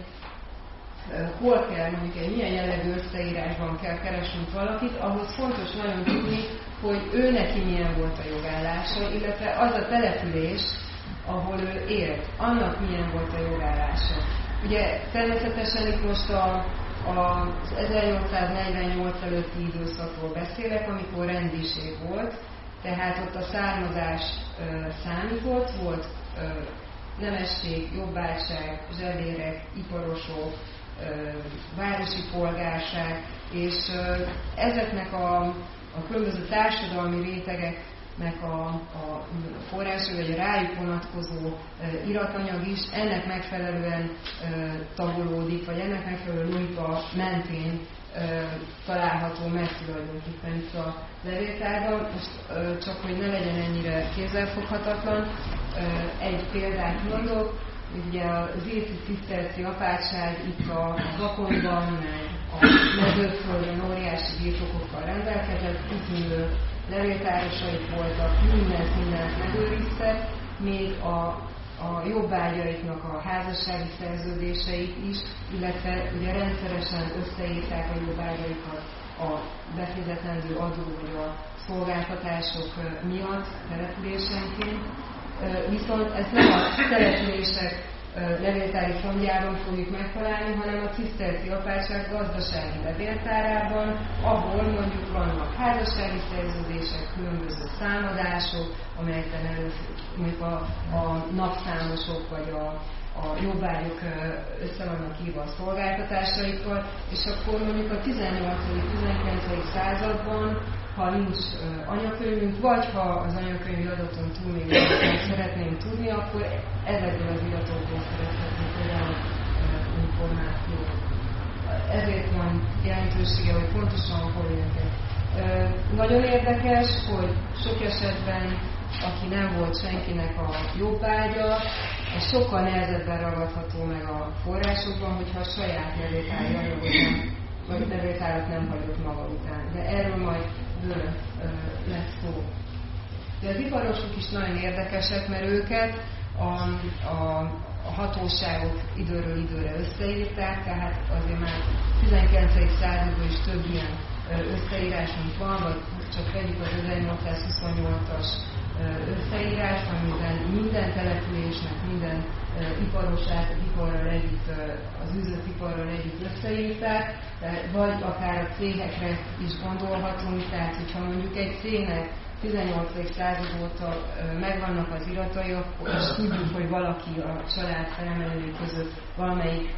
hol kell, mondjuk egy milyen jellegű összeírásban kell keresnünk valakit, ahhoz fontos nagyon tudni, hogy ő neki milyen volt a jogállása, illetve az a település, ahol ő élt, annak milyen volt a jogállása. Ugye természetesen itt most a, a, az ezernyolcszáznegyvennyolc előtti időszakról beszélek, amikor rendiség volt, tehát ott a származás ö, számított, volt ö, nemesség, jobbágyság, zselérek, iparosok, ö, városi polgárság, és ö, ezeknek a, a különböző társadalmi rétegeknek a, a forrásai, vagy a rájuk vonatkozó ö, iratanyag is ennek megfelelően ö, tagolódik, vagy ennek megfelelő logika mentén ö, található meg tulajdonképpen itt a levéltárban. Most ö, csak, hogy ne legyen ennyire kézzelfoghatatlan, ö, egy példát mondok. Ugye az Irci ciszterci apátság itt a Bakonyban, meg a mezőföldön óriási birtokokkal rendelkezett, kitűnő levéltárosai voltak, mindent, mindent megőriztek, még a, a jobbágyaiknak a házassági szerződéseit is, illetve ugye rendszeresen összeírták a jobbágyaikat a befizetendő adó vagy a szolgáltatások miatt településenként. Viszont ezt nem a települések levéltári fondjában fogjuk megtalálni, hanem a ciszterci apátság gazdasági levéltárában, ahol mondjuk vannak házassági szerződések, különböző számadások, amelyekben először mondjuk a, a napszámosok vagy a, a jobbágyok össze vannak írva a szolgáltatásaikkal, és akkor mondjuk a tizennyolcadik-tizenkilencedik században, ha nincs uh, anyakönyvünk, vagy ha az anyakönyvi adaton túl még nem szeretnénk tudni, akkor ezekből az iratokból szeretnénk olyan uh, információt. Ezért van jelentősége, hogy pontosan hol jönnek. Uh, nagyon érdekes, hogy sok esetben, aki nem volt senkinek a jobbágya, az sokkal nehezebben ragadható meg a forrásokban, hogyha a saját levéltári anyagot nem, vagy levéltárat nem hagyott maga után. De erről majd bőle lesz szó. De az iparosok is nagyon érdekesek, mert őket a, a, a hatóságok időről időre összeírták, tehát azért már tizenkilencedik században is több ilyen összeírásunk van, vagy csak vegyük az ezernyolcszázhuszonnyolcas összeírás, amiben minden településnek, minden iparosát, iparral együtt, az üzletiparral együtt összeírták, vagy akár a cégekre is gondolhatunk, tehát hogyha mondjuk egy cégnek tizennyolcadik század óta megvannak az iratai, akkor és tudjuk, hogy valaki a család felmenői között valamelyik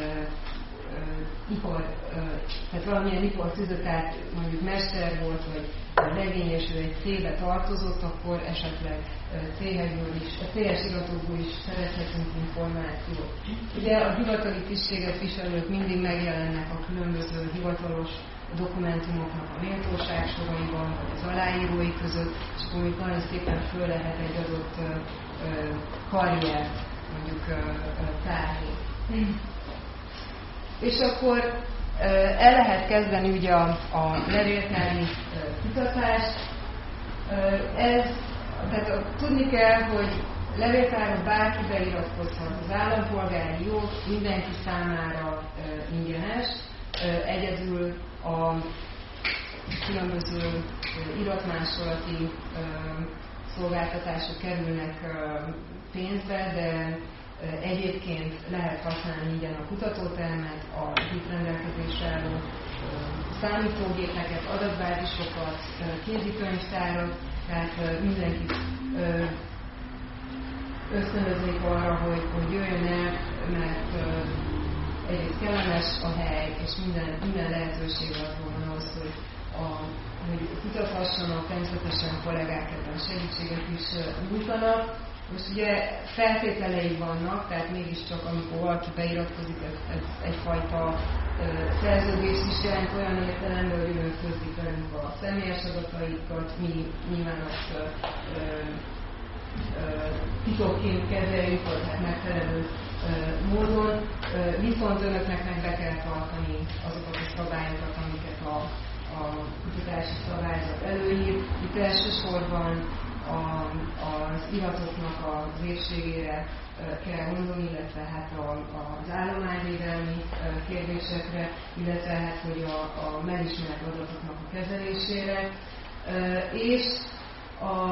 ipar, tehát valamilyen ipar tűzött, tehát mondjuk mester volt, vagy legény, és ő egy cégbe tartozott, akkor esetleg cégekből is, a céges iratokból is szerezhetünk információt. Ugye a hivatali tisztséget viselők mindig megjelennek a különböző hivatalos dokumentumoknak a méltóság soraiban, vagy az aláírói között, és akkor még nagyon szépen föl lehet egy adott karriert mondjuk tárni. És akkor el lehet kezdeni ugye a, a levéltári kutatást. Ez, tehát a, tudni kell, hogy levéltárra bárki beiratkozhat. Az állampolgári jog mindenki számára ingyenes, egyedül a különböző iratmásolati szolgáltatások kerülnek pénzbe, de egyébként lehet használni ingyen a kutatótermet, a itt rendelkezésre álló számítógépeket, adatbázisokat, kézikönyvtárat, tehát mindenkit ösztönöznék arra, hogy, hogy jöjjön el, mert egyrészt kellemes a hely, és minden, minden lehetőség van ahhoz, hogy, a, hogy kutathassanak, természetesen kollégák ebben segítséget is nyújtanak. Most ugye feltételei vannak, tehát mégiscsak amikor valaki beiratkozik, ez, ez egyfajta ö, szerződést is jelent olyan értelemben, hogy önök közlik velünk a személyes adataikat, mi nyilván azt ö, ö, titokként kezeljük, tehát megfelelő ö, módon, ö, viszont önöknek meg be kell tartani azokat a szabályokat, amiket a, a kutatási szabályzat előír. Itt elsősorban A, az iratoknak az épségére kell gondolni, illetve hát a, az állományvédelmi kérdésekre, illetve hát, hogy a, a megismert adatoknak a kezelésére. És a,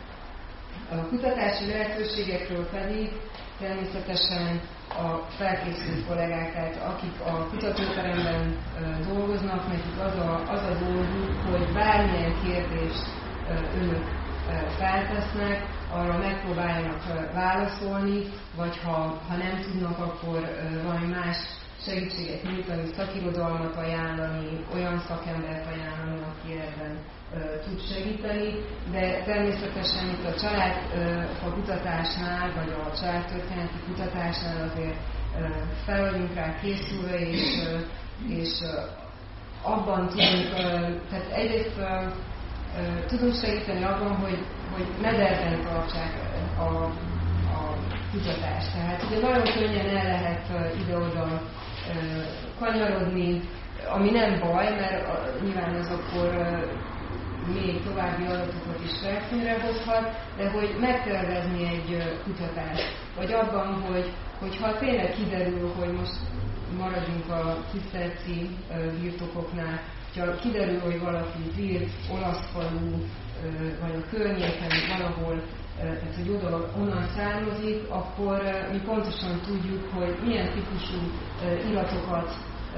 a kutatási lehetőségekről pedig természetesen a felkészült kollégák, tehát akik a kutatóteremben dolgoznak, nekik az a, az a dolguk, hogy bármilyen kérdést önök feltesznek, arra megpróbáljanak válaszolni, vagy ha, ha nem tudnak, akkor valami más segítséget nyújtani, szakirodalmat ajánlani, olyan szakembert ajánlani, aki ebben tud segíteni, de természetesen itt a család a kutatásnál, vagy a családtörténeti kutatásnál azért fel vagyunk rá készülve, és, és abban tudunk, tehát egyrészt tudunk segíteni abban, hogy, hogy mederben tartsák a, a kutatást. Tehát ugye nagyon könnyen el lehet ide-oda kanyarodni, ami nem baj, mert nyilván az akkor még további adatokat is felszínre hozhat, de hogy megtervezni egy kutatást, vagy abban, hogy, hogyha tényleg kiderül, hogy most maradjunk a ciszterci birtokoknál, ha kiderül, hogy valaki Virt, olasz falu, vagy a környéken valahol, tehát hogy oda, onnan származik, akkor mi pontosan tudjuk, hogy milyen típusú iratokat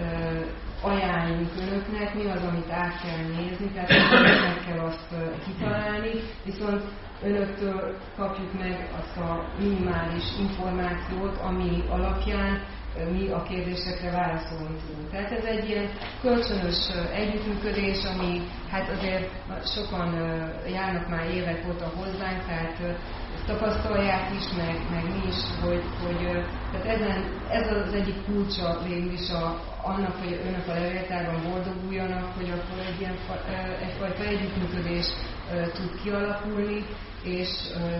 ajánljunk önöknek, mi az, amit át kell nézni, tehát meg kell azt kitalálni, viszont önöktől kapjuk meg azt a minimális információt, ami alapján mi a kérdésekre válaszolni tudunk. Tehát ez egy ilyen kölcsönös együttműködés, ami hát azért sokan járnak már évek óta hozzánk, tehát ezt tapasztalják is, meg, meg mi is, hogy, hogy tehát ezen, ez az egyik kulcsa végül is a, annak, hogy önök a levéltárban boldoguljanak, hogy akkor egy ilyen, egyfajta együttműködés tud kialakulni, és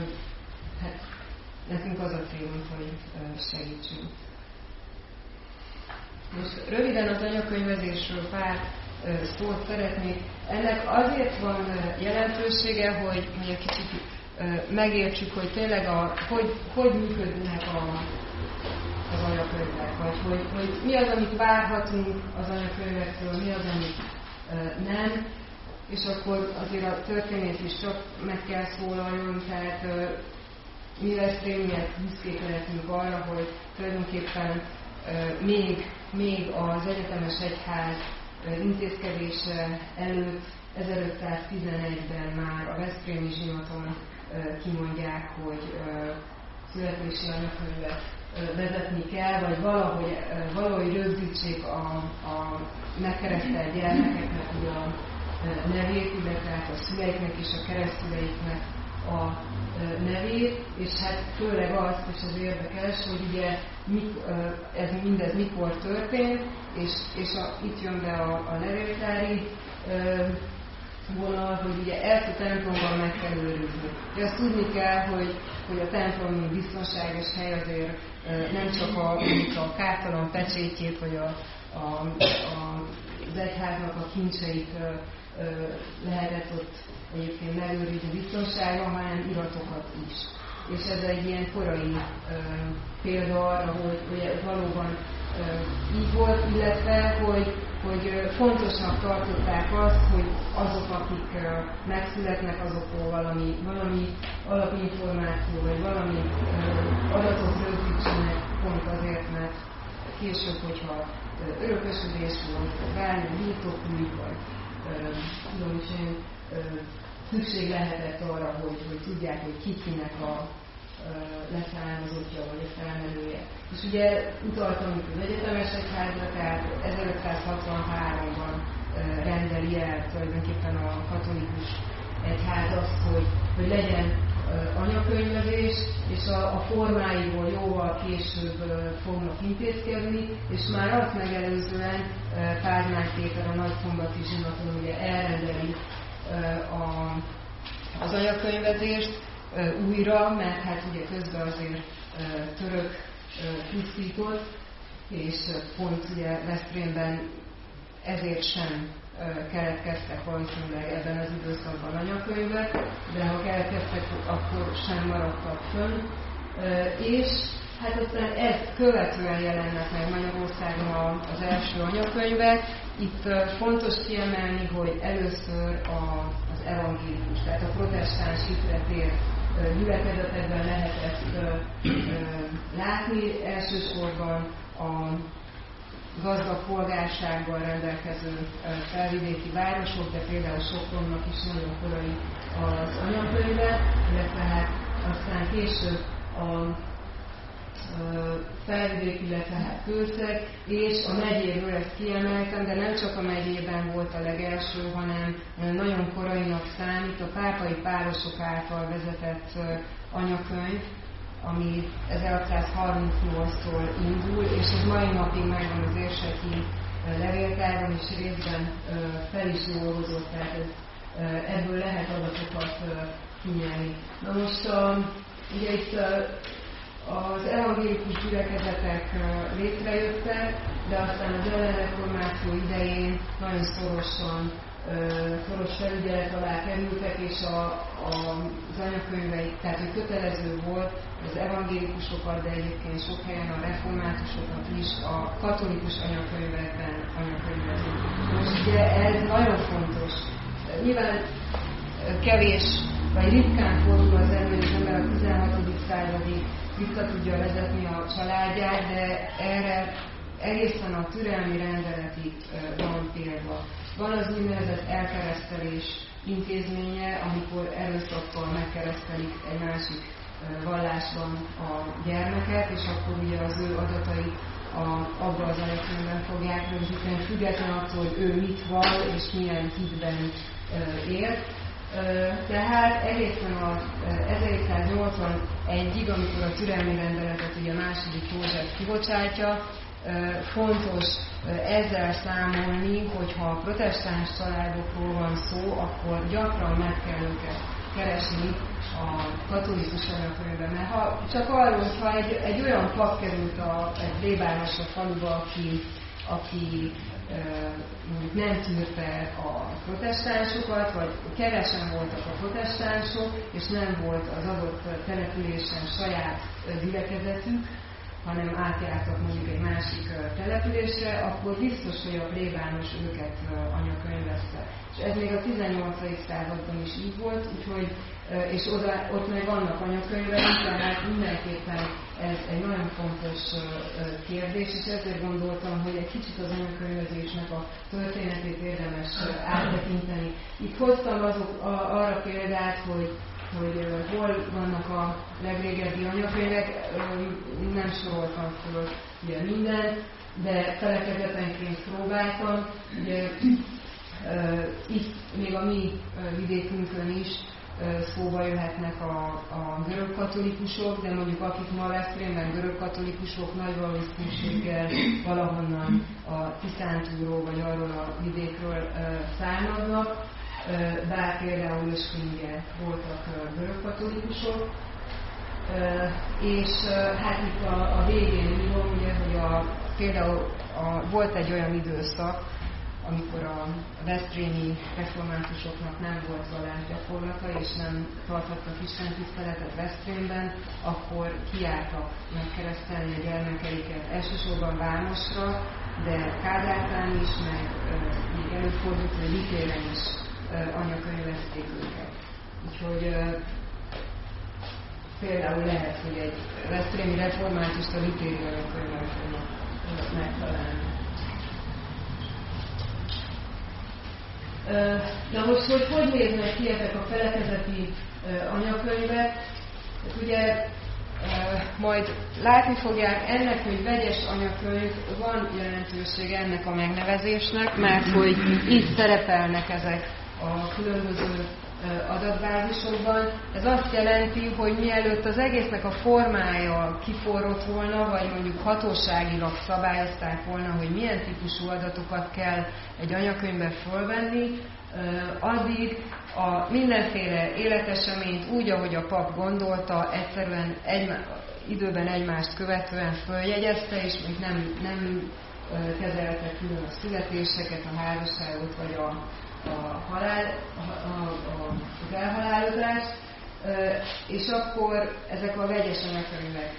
hát nekünk az a célunk, hogy segítsünk. Most röviden az anyakönyvezésről pár szót szeretnék. Ennek azért van jelentősége, hogy, hogy egy kicsit megértsük, hogy tényleg a, hogy, hogy működnek a, az anyakönyvek, vagy hogy, hogy mi az, amit várhatunk az anyakönyvektől, mi az, amit nem, és akkor azért a történet is csak meg kell szólaljon, tehát mi lesz tényleg büszkék lehetünk arra, hogy tulajdonképpen még, még az egyetemes egyház intézkedése előtt ezerötszáztizenegyben már a veszprémi zsinaton kimondják, hogy születési anyakönyvet vezetni kell, vagy valahogy, valahogy rögzítsék a, a megkeresztelt gyermekeknek a nevét, illetve hát a szüleiknek és a keresztüleiknek a nevét, és hát főleg azt, és az érdekes, hogy ugye ez mindez mikor történt, és, és a, itt jön be a, a levéltári vonal, hogy ugye ezt a templomban meg kell őrizni. De azt tudni kell, hogy, hogy a templom biztonságos hely azért nem csak a, a kártalan pecsétjét, vagy a, a, a, az egyháznak a kincseit lehetett ott egyébként megőrizni biztonságban, hanem iratokat is. És ez egy ilyen korai uh, példa arra, hogy, hogy valóban uh, így volt, illetve, hogy, hogy fontosnak tartották azt, hogy azok, akik megszületnek, azokról valami, valami alapinformáció, vagy valami adatot rögzítsenek, pont azért, mert később, hogyha örökösödés volt, bármi birtokügy, vagy tudom is én, szükség lehetett arra, hogy, hogy tudják, hogy ki kinek a leszármazottja vagy a felmenője. És ugye utaltam itt az egyetemes egyházra, tehát ezerötszázhatvanháromban rendeli el tulajdonképpen a katolikus egyház azt, hogy, hogy legyen anyakönyvezés, és a, a formáiból jóval később fognak intézkedni, és már azt megelőzően Pázmány Péter a Nagyszombati zsinaton ugye elrendeli a, az anyakönyvezést újra, mert hát ugye közben azért török pusztított, és pont ugye Veszprémben ezért sem keletkeztek valószínűleg ebben az időszakban anyakönyvek, de ha keletkeztek, akkor sem maradtak fönn. És hát aztán ezt követően jelennek meg Magyarországon az első anyakönyvek. Itt fontos kiemelni, hogy először az evangélikus, tehát a protestáns hitre tért gyülekezetekben lehetett látni, elsősorban a gazdag polgársággal rendelkező felvidéki városok, de például Sopronnak is nagyon korai az anyakönyve, illetve hát aztán később a felvidék, illetve hát Kőszeg, és a megyéből ezt kiemeltem, de nem csak a megyében volt a legelső, hanem nagyon korainak számít a pápai párosok által vezetett anyakönyv, ami ezerhatszázharmincnyolctól indul, és ez mai napig megvan az érseki levéltárban, és részben fel is dolgozott, tehát ez, ebből lehet adatokat kinyerni. Na most a, ugye itt az evangélikus gyülekezetek létrejöttek, de aztán az ellenreformáció idején nagyon szorosan, szoros felügyelet alá kerültek, és a, a, az anyakönyveik, tehát hogy kötelező volt az evangélikusokat, de egyébként sok helyen a reformátusokat is a katolikus anyakönyvekben anyakönyvezni. Most ugye ez nagyon fontos. Nyilván kevés, vagy ritkán fordul az elő, hogy az ember a tizenhatodik századig vissza tudja vezetni a családját, de erre egészen a türelmi rendeletig van példa. Van az úgynevezett elkeresztelés intézménye, amikor erőszakkal megkeresztelik egy másik vallásban a gyermeket, és akkor ugye az ő adatait abba az anyakönyvben fogják rögzíteni, független attól, hogy ő mit vall és milyen hitben él. Tehát egészen az ezerhétszáznyolcvanegyig, amikor a türelmi rendeletet ugye a második József kibocsátja, fontos ezzel számolni, hogyha a protestáns családokról van szó, akkor gyakran meg kell őket keresni a katolikus anyakönyvben. Mert ha csak arról, ha egy, egy olyan pap került a, egy plébános a faluba, aki, aki mondjuk nem tűrte a protestánsokat, vagy kevesen voltak a protestánsok, és nem volt az adott településen saját gyülekezetük, hanem átjártak mondjuk egy másik településre, akkor biztos, hogy a plébános őket anyakönyvezte. És ez még a tizennyolcadik században is így volt, úgyhogy, és oda, ott meg vannak anyakönyvek, tehát mindenképpen ez egy nagyon fontos kérdés, és ezért gondoltam, hogy egy kicsit az anyakönyvezésnek a történetét érdemes áttekinteni. Itt hoztam azok, arra példát, hogy hogy hol vannak a legrégebbi anyakönyvek, nem soroltam föl ugye mindent, de felekezetenként próbáltam. Ugye, itt még a mi vidékünkön is szóba jöhetnek a, a görög katolikusok, de mondjuk akik ma Veszprémben görög katolikusok nagy valószínűséggel valahonnan a Tiszántúról vagy arról a vidékről származnak, bár például Öskénybe voltak görög katolikusok, és hát itt a, a végén írom, ugye, hogy a, például a, volt egy olyan időszak, amikor a veszprémi reformátusoknak nem volt vallásgyakorlata, és nem tartottak istentiszteletet Veszprémben, akkor kiártak megkeresztelni a gyermekeiket elsősorban Vámosra, de Kádártán is, meg még előfordult, hogy Litéren is anyakönyvezték őket. Úgyhogy például lehet, hogy egy veszprémi reformátust a litéri anyakönyvvel fognak megtalálni. Na most, hogy hogy néznek ki ezek a felekezeti anyakönyvek? Hát ugye majd látni fogják ennek, hogy vegyes anyakönyv, van jelentősége ennek a megnevezésnek, mert hogy így szerepelnek ezek a különböző adatbázisokban. Ez azt jelenti, hogy mielőtt az egésznek a formája kiforrott volna, vagy mondjuk hatóságilag szabályozták volna, hogy milyen típusú adatokat kell egy anyakönyvbe fölvenni, addig a mindenféle életeseményt úgy, ahogy a pap gondolta, egyszerűen egy, időben egymást követően följegyezte, és még nem, nem kezelte külön a születéseket, a házasságot, vagy a, a halál, a, a, a, az elhalálozást, és akkor ezek a vegyes anyakönyvek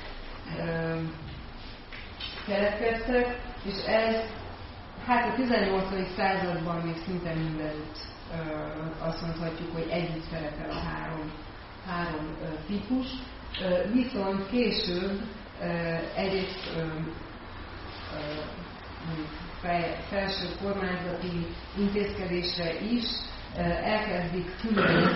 keletkeztek, és ez hát a tizennyolcadik században még szinte mindenütt azt mondhatjuk, hogy együtt szerepel a három, három típus, viszont később egyrészt felső kormányzati intézkedésre is elkezdik külön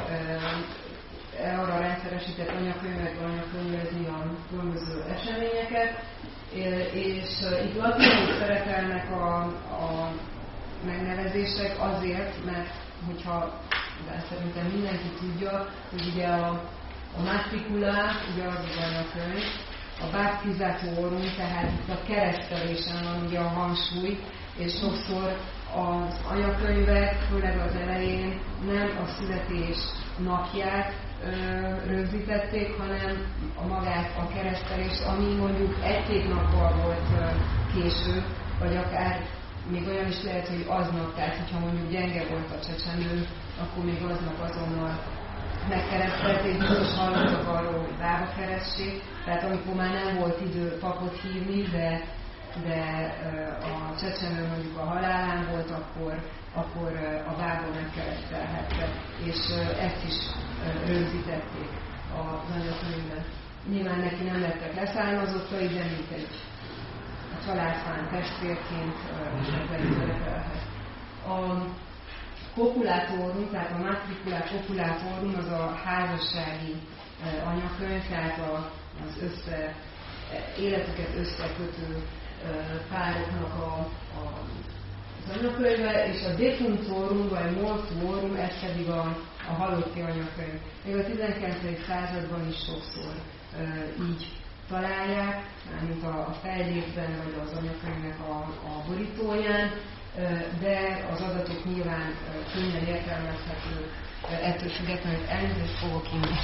arra rendszeresített anyakönyvekben anyakönyvezni a különböző eseményeket, és itt latinul szerepelnek a, a megnevezések azért, mert hogyha, de szerintem mindenki tudja, hogy ugye a, a matricula, ugye az az anyakönyv, a baptizatorum, tehát itt a keresztelésen van ugye a hangsúly, és sokszor az anyakönyvek, főleg az elején nem a születés napját ö, rögzítették, hanem a magát a keresztelést, ami mondjuk egy-két nappal volt ö, később, vagy akár még olyan is lehet, hogy aznap, tehát hogyha mondjuk gyenge volt a csecsemő, akkor még aznap azonnal megkeresztelték, biztos hallottak arról, hogy bába keresztség, tehát amikor már nem volt idő papot hívni, de, de a csecsemő mondjuk a halálán volt, akkor, akkor a bába megkeresztelhette, és ezt is rögzítették az anyakönyvben. Nyilván neki nem lettek leszármazottai, de mint egy a családfán testvérként ebben szerepelhet. A kopulátorum, tehát a matricula kopulátorum az a házassági anyakönyv, tehát az össze, életüket összekötő pároknak a, a, az anyakönyve, és a defunctorum vagy mortuorum, ez pedig a, a halotti anyakönyv. Még a tizenkilencedik században is sokszor így találják, mint a fejlékben vagy az anyakönyvnek a, a borítóján, de az adatok nyilván könnyen értelmezhetők, ettől függetlenül elnézést fogok inni.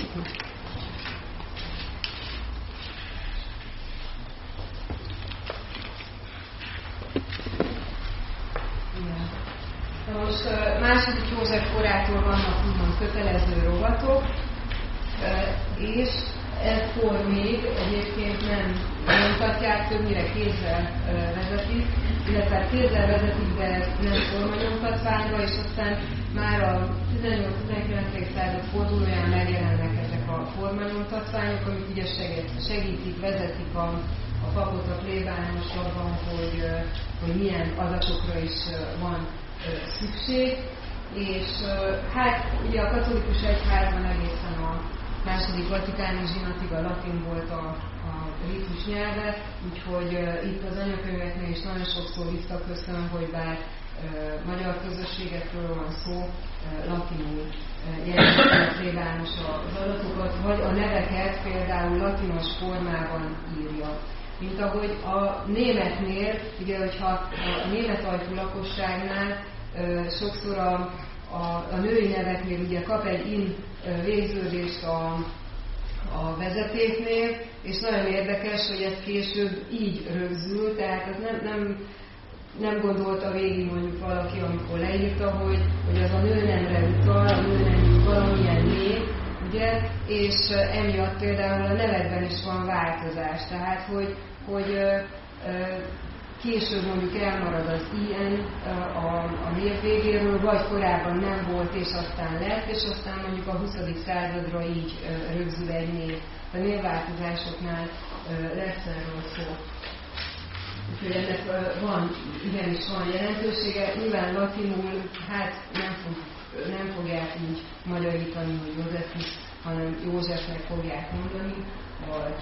Na most második József korától vannak úgymond kötelező rovatok, és ekkor még egyébként nem nyomtatják, többnyire kézzel vezetik, illetve kézzel vezetik, de nem formanyomtatványba, és aztán már a tizennyolc-tizenkilencedik század fordulóján megjelennek ezek a formanyomtatványok, amik ugye segítik, vezetik a, a papot a plébánosabban, hogy, hogy milyen adatokra is van szükség, és hát ugye a katolikus egyházban egészen a második vatikáni zsinatig a latin volt a, a ritus nyelve, úgyhogy uh, itt az anyakönyveknél is nagyon sokszor visszaköszön, hogy bár uh, magyar közösségekről van szó, uh, latinul uh, jelentik a plébános az adatokat, vagy a neveket például latinos formában írja. Mint ahogy a németnél, ugye, hogyha a német ajkú lakosságnál uh, sokszor a, a, a női neveknél ugye kap egy in végződést a, a vezetéknél, és nagyon érdekes, hogy ez később így rögzül, tehát ez nem, nem, nem gondolta végig mondjuk valaki, amikor leírta, hogy, hogy az a nőnemre utal, a nőnem valamilyen név, ugye, és emiatt például a nevekben is van változás, tehát hogy, hogy ö, ö, később mondjuk elmarad az ilyen a, a név végéről, vagy korábban nem volt, és aztán lett, és aztán mondjuk a huszadik századra így rögzül egy név. A névváltozásoknál lesz erről szó. Úgyhogy ennek van, igenis van jelentősége. Nyilván latinul, hát nem, fog, nem fogják így magyarítani, hogy Józsefus, hanem Józsefnek fogják mondani, vagy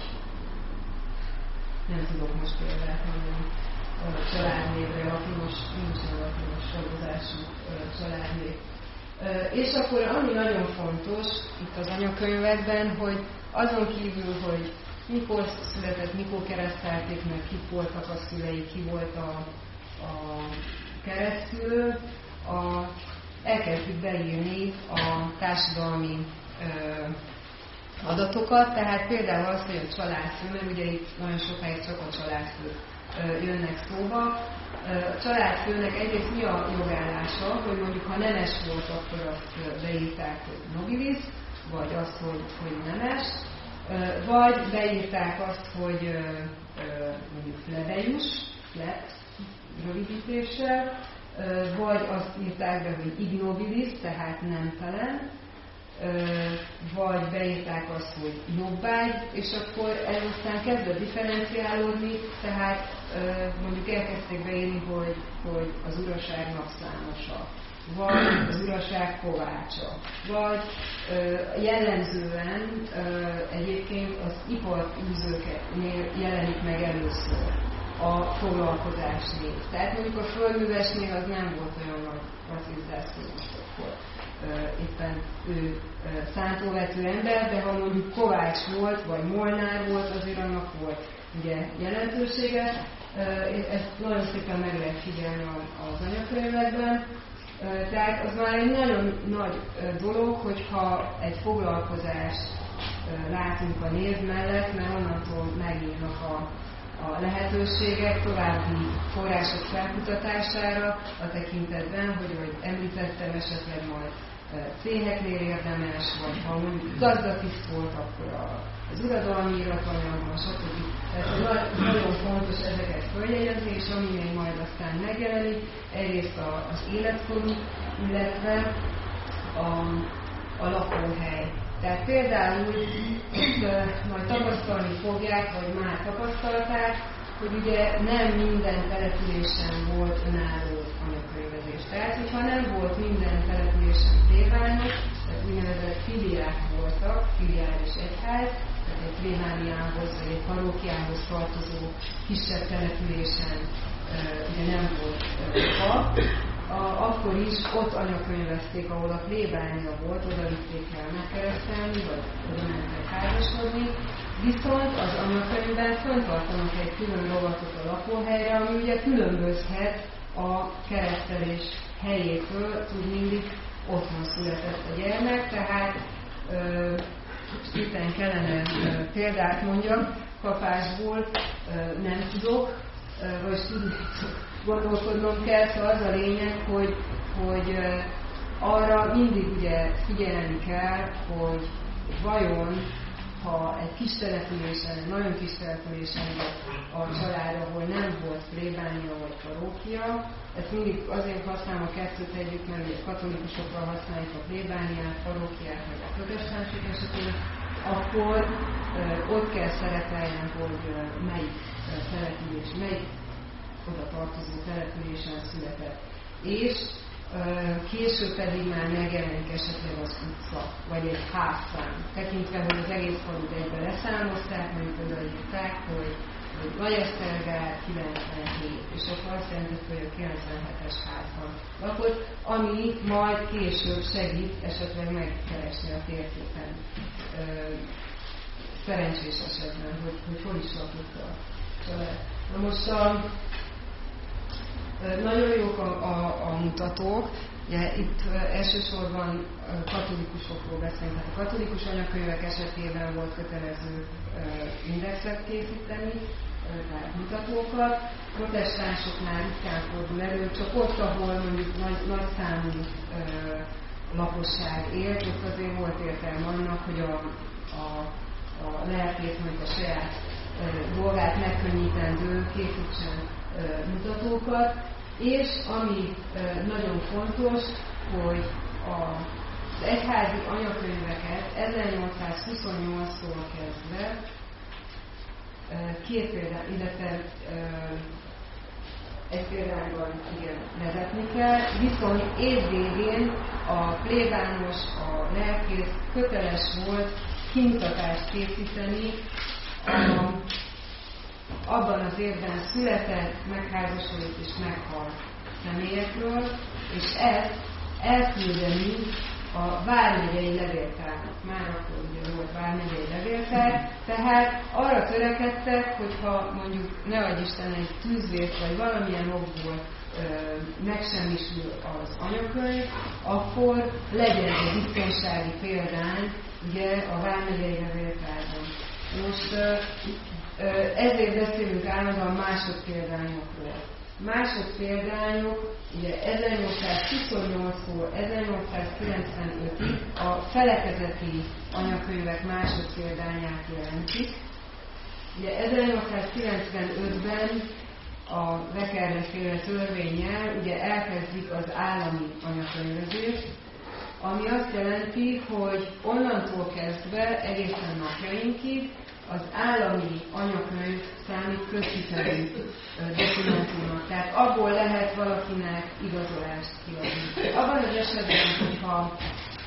nem tudok most példát mondani a családnévre, latinos, nincsen latinos sorozású családnév. És akkor ami nagyon fontos itt az anyakönyvekben, hogy azon kívül, hogy mikor született, mikor keresztelték meg, kik voltak a szülei, ki volt a, a keresztülő, a, elkezdjük beírni a társadalmi ö, adatokat, tehát például az, hogy a családfő, mert ugye itt nagyon sokáig csak a családfők jönnek szóba. A családfőnek egyrészt mi a jogállása, hogy mondjuk ha nemes volt, akkor azt beírták, hogy nobilis, vagy azt, hogy, hogy nemes, vagy beírták azt, hogy mondjuk plebeius, pleb, rövidítéssel, vagy azt írták be, hogy ignobilis, tehát nemtelen, vagy beírták azt, hogy jobbágy, és akkor ez aztán kezdett differenciálódni, tehát mondjuk elkezdték beírni, hogy, hogy az uraság napszámosa, vagy az uraság kovácsa, vagy jellemzően egyébként az iparűzőknél jelenik meg először a foglalkozás név. Tehát mondjuk a földművesnél az nem volt olyan nagy rasszizmus akkor. Éppen ő szántóvető ember, de ha mondjuk kovács volt, vagy molnár volt, azért annak volt ugye jelentősége. Ezt nagyon szépen meg lehet figyelni az anyakönyvekben. Tehát az már egy nagyon nagy dolog, hogyha egy foglalkozást látunk a név mellett, mert onnantól megnyílnak a a lehetőségek további források felkutatására a tekintetben, hogy, hogy említettem, esetleg majd céheknél érdemes, vagy ha mondjuk gazdatiszt volt, akkor az uradalmi iratanyagban, stb. Tehát nagyon fontos ezeket följegyezni, és ami még majd aztán megjelenik, egyrészt az életkorú, illetve a, a lakóhely. Tehát például itt majd tapasztalni fogják, vagy már tapasztalták, hogy ugye nem minden településen volt önálló anyakönyvezés. Tehát, hogyha nem volt minden településen plébános, tehát úgynevezett filiák voltak, filiális egyház, tehát egy plébániához, vagy egy parókiához tartozó kisebb településen ugye nem volt pap, akkor is ott anyakönyvezték, ahol a plébánia volt, oda vitték el megkeresztelni, vagy oda mentek házasodni. Viszont az anyakönyvben fenntartanak egy külön rovatot a lakóhelyre, ami ugye különbözhet a keresztelés helyétől, tud mindig otthon született a gyermek, tehát ö, itten kellene ö, példát mondjam, kapásból ö, nem tudok, ö, vagy tudni gondolkodnom kell, szóval az a lényeg, hogy, hogy arra mindig ugye figyelni kell, hogy vajon, ha egy kis településen, egy nagyon kis településen a család, ahol nem volt plébánia vagy parókia, ezt mindig azért használom a kettőt együtt, mert ugye katolikusokra használjuk a plébániát, parókiát, meg a protestánsok esetén, akkor ott kell szerepeljen, hogy melyik település, melyik oda tartozó településen született. És uh, később pedig már megjelenik esetleg az utca, vagy egy házszám. Tekintve, hogy az egész falut egybe leszámozták, mondjuk odaírták, hogy, hogy Nagyesztergár kilencvenhét, és akkor azt jelenti, hogy a kilencvenhetes házban lakott, ami majd később segít esetleg megkeresni a térképen. Uh, szerencsés esetben, hogy, hogy hol is lakott a család. Na most a nagyon jók a, a, a mutatók, ugye itt elsősorban katolikusokról beszélünk, tehát a katolikus anyakönyvek esetében volt kötelező indexet készíteni, tehát mutatókat, protestánsoknál ritkán fordul elő, csak ott, ahol mondjuk nagy, nagy számú lakosság élt, ott azért volt értelme annak, hogy a, a, a lelkész mondjuk a saját dolgát megkönnyítendő készítsen mutatókat, és ami nagyon fontos, hogy az egyházi anyakönyveket ezernyolcszázhuszonnyolctól kezdve két példát, illetve egy példányban igen, vezetni kell, viszont évvégén a plébános, a lelkész köteles volt kimutatást készíteni a, abban az évben született, megházasodott és meghalt személyekről, és ezt elküldeni a vármegyei levéltárnak. Már akkor ugye volt vármegyei levéltár, tehát arra törekedtek, hogyha mondjuk ne adj Isten egy tűzvért, vagy valamilyen okból ö, megsemmisül az anyakönyv, akkor legyen egy biztonsági példány ugye a vármegyei levéltárban. Most ö, ö, ezért beszélünk állandóan másodpéldányokról. Másodpéldányok, ugye ezernyolcszázhuszonnyolctól ezernyolcszázkilencvenötig a felekezeti anyakönyvek másodpéldányát jelentik. Ugye ezernyolcszázkilencvenötben a Wekerle-féle törvénnyel ugye elkezdik az állami anyakönyvezést, ami azt jelenti, hogy onnantól kezdve egészen napjainkig az állami anyakönyv számít közhitelű dokumentumnak. Tehát abból lehet valakinek igazolást kiadni. Abban az esetben, hogyha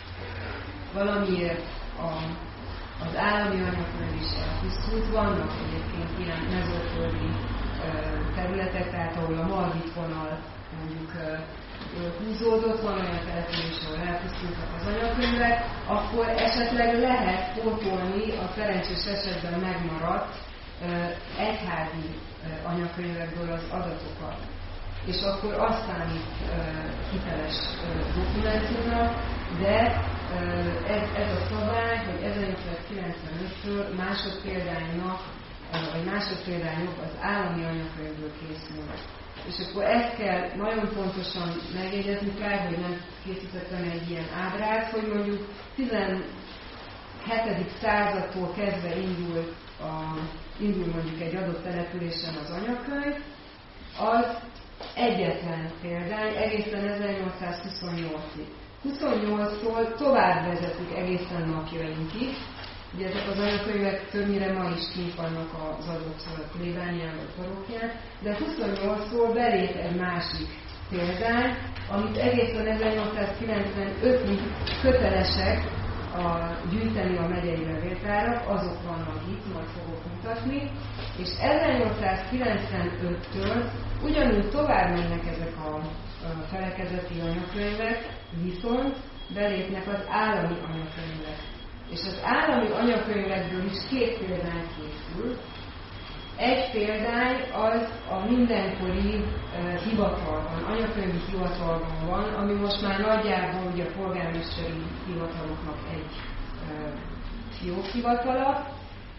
valamiért a, az állami anyakönyv is elpusztult, vannak egyébként ilyen mezőföldi területek, tehát ahol a Margit vonal mondjuk húzódott, van olyan település, ahol elpusztultak az anyakönyvek, akkor esetleg lehet pótolni a szerencsés esetben megmaradt egyházi anyakönyvekből az adatokat. És akkor azt számít hiteles dokumentumnak, de ez, ez a szabály, hogy ezernyolcszázkilencvenöttől másodpéldánynak, vagy másodpéldányok az állami anyakönyvből készülnek. És akkor ezt kell nagyon pontosan megjegyezni kell, hogy nem készítettem egy ilyen ábrát, hogy mondjuk tizenhetedik századtól kezdve indul, a, indul mondjuk egy adott településen az anyakönyv, az egyetlen példány egészen ezernyolcszázhuszonnyolcig. huszonnyolctól tovább vezetik egészen napjainkig. Ugye ezek az anyakönyvek többnyire ma is kint vannak az adott plébánián vagy parókián, de huszonnyolctól belép egy másik példány, amit egészen ezernyolcszázkilencvenötig kötelesek a, gyűjteni a megyei levéltárak, azok vannak itt, majd fogok mutatni, és ezernyolcszázkilencvenöttől ugyanúgy tovább mennek ezek a, a felekezeti anyakönyvek, viszont belépnek az állami anyakönyvek. És az állami anyakönyvekből is két példány készül. Egy példány az a mindenkori uh, hivatalban, anyakönyvi hivatalban van, ami most már nagyjából ugye a polgármesteri hivataloknak egy uh, fiókhivatala, uh,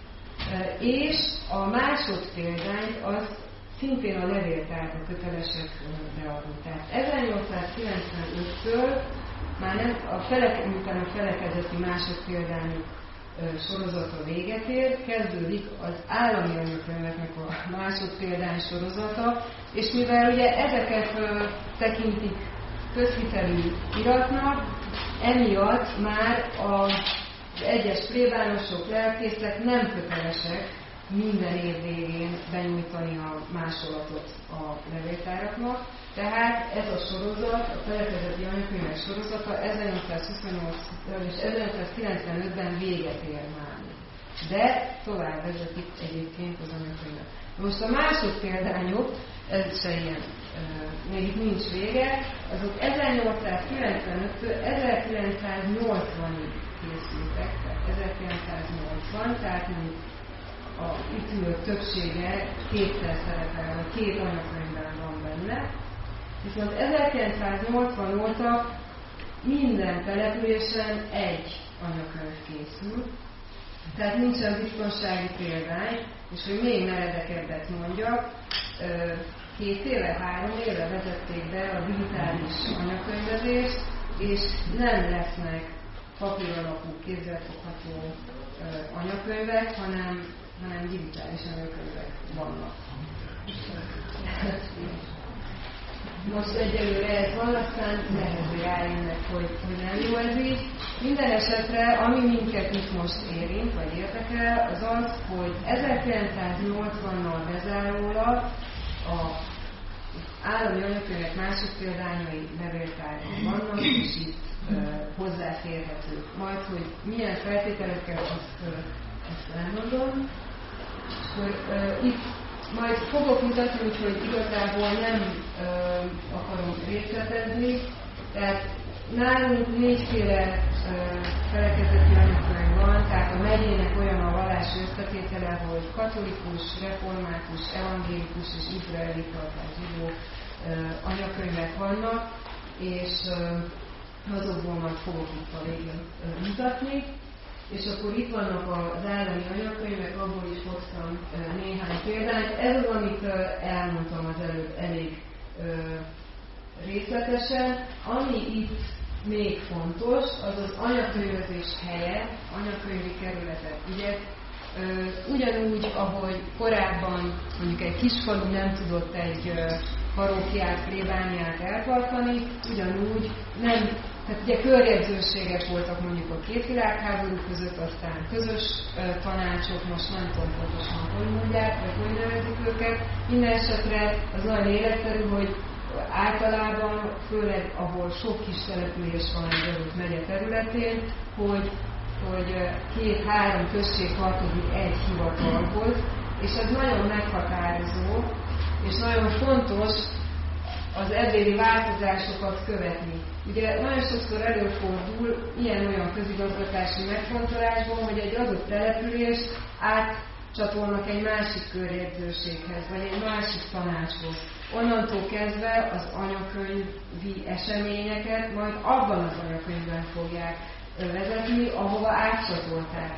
és a másodpéldányt az szintén a levéltárba kötelesek uh, beadni. Tehát ezernyolcszázkilencvenöttől már nem, a felek, miután a felekezeti másodpéldányok sorozata véget ér, kezdődik az állami anyakönyveknek a másodpéldány sorozata, és mivel ugye ezeket ö, tekintik közhitelű iratnak, emiatt már az egyes plébánosok, lelkészek nem kötelesek minden év végén benyújtani a másolatot a levéltáraknak. Tehát ez a sorozat, a felekezeti anyakönyvek sorozata ezernyolcszázhuszonnyolctól és ezernyolcszázkilencvenötben véget ér már. De tovább vezetik egyébként az anyakönyvet. Most a másodpéldányok, ez se ilyen, e, még itt nincs vége, azok ezernyolcszázkilencvenöttől ezerkilencszáznyolcvanig készültek, tehát ezerkilencszáznyolcvan, tehát mondjuk a itt ülők többsége kétszer szerepel, vagy két anyakönyvben van benne. Viszont ezerkilencszáznyolcvan óta minden településen egy anyakönyv készül, tehát nincsen biztonsági példány, és hogy még meredekebbet mondjak, két éve, három éve vezették be a digitális anyakönyvezést, és nem lesznek papír alapú kézzelfogható anyakönyvek, hanem hanem digitális anyakönyvek vannak. Most egyelőre ez van, aztán lehet, hogy rájönnek, hogy, hogy nem jó ez így. Minden esetre, ami minket itt most érint, vagy érdekel, az az, hogy ezerkilencszáznyolcvannal bezárólag a állami anyakönyvek másik példányai levéltárban vannak, és itt uh, hozzáférhetők. Majd, hogy milyen feltételekkel, azt, uh, azt elmondom. Akkor uh, itt majd fogok mutatni, úgyhogy igazából nem uh, akarom részletezni. Tehát nálunk négyféle uh, felekezeti anyakönyv van, tehát a megyének olyan a vallási összetétele, hogy katolikus, református, evangélikus és izraelita, tehát zsidó uh, anyakönyvek vannak, és uh, azokból majd fogok itt a végén uh, mutatni. És akkor itt vannak az állami anyakönyvek, abból is hoztam uh, néhány példányt. Ez az, amit uh, elmondtam az előbb elég uh, részletesen. Ami itt még fontos, az az anyakönyvezés helye, anyakönyvi kerületek. Ugye, uh, ugyanúgy, ahogy korábban mondjuk egy kisfalu nem tudott egy uh, parókiát, plébániát eltartani, ugyanúgy nem. Tehát ugye körjegyzőségek voltak mondjuk a két világháború között, aztán közös uh, tanácsok, most nem tudom pontosan, hogy mondják, vagy hogy nevezik őket. Minden esetre az nagyon életszerű, hogy általában, főleg ahol sok kis település van egy adott megye területén, hogy, hogy két-három község tartozik egy hivatalhoz, és ez nagyon meghatározó, és nagyon fontos az ebbéli változásokat követni. Ugye nagyon sokszor előfordul ilyen-olyan közigazgatási megfontolásban, hogy egy adott települést átcsatolnak egy másik körjegyzőséghez, vagy egy másik tanácshoz. Onnantól kezdve az anyakönyvi eseményeket majd abban az anyakönyvben fogják vezetni, ahova átcsatolták.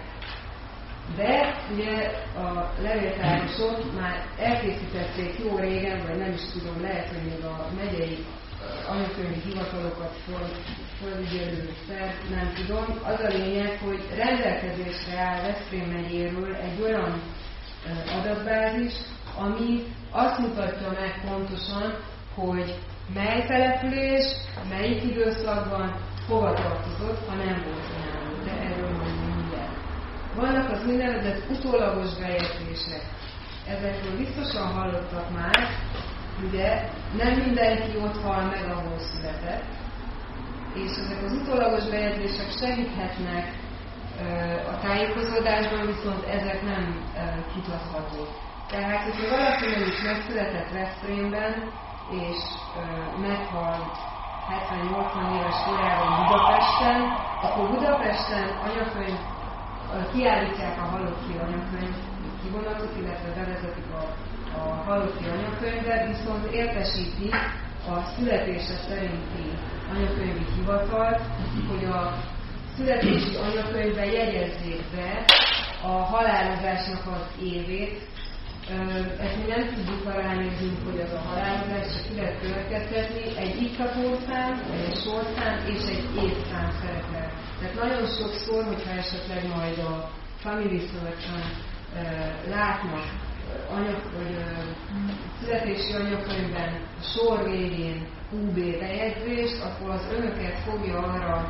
De ugye a levéltárosok már elkészítették jó régen, vagy nem is tudom, lehet, hogy még a megyei anyakönyvi hivatalokat felügyelő szerv, nem tudom. Az a lényeg, hogy rendelkezésre áll Veszprém megyéről egy olyan adatbázis, ami azt mutatja meg pontosan, hogy mely település, melyik időszakban hova tartozott, ha nem volt olyan, de erről mondjuk mindjárt. Vannak az úgynevezett utólagos bejegyzések. Ezekről biztosan hallottak már, ugye nem mindenki ott hal meg, ahol született, és ezek az utólagos bejegyzések segíthetnek a tájékozódásban, viszont ezek nem kitathatók. Tehát, hogyha valaki mondjuk megszületett Veszprémben, és meghal hetven-nyolcvan éves korában Budapesten, akkor Budapesten anyakönyv, kiállítják a halotti anyakönyv kivonatot, illetve bevezetik a, a halotti anyakönyvet, viszont értesítik a születése szerinti anyakönyvi hivatalt, hogy a születési anyakönyvben jegyezzék be a halálozásnak az évét. Ezt mi nem tudjuk ránézni, hogy az a halálozás, csak ki lehet következtetni, egy diktatórszám, egy sorszám és egy évszám szerepel. Tehát nagyon sokszor, hogyha esetleg majd a Family Search-on látnak anyag, vagy születési anyakönyvben a sor végén u bé bejegyzést, akkor az önöket fogja arra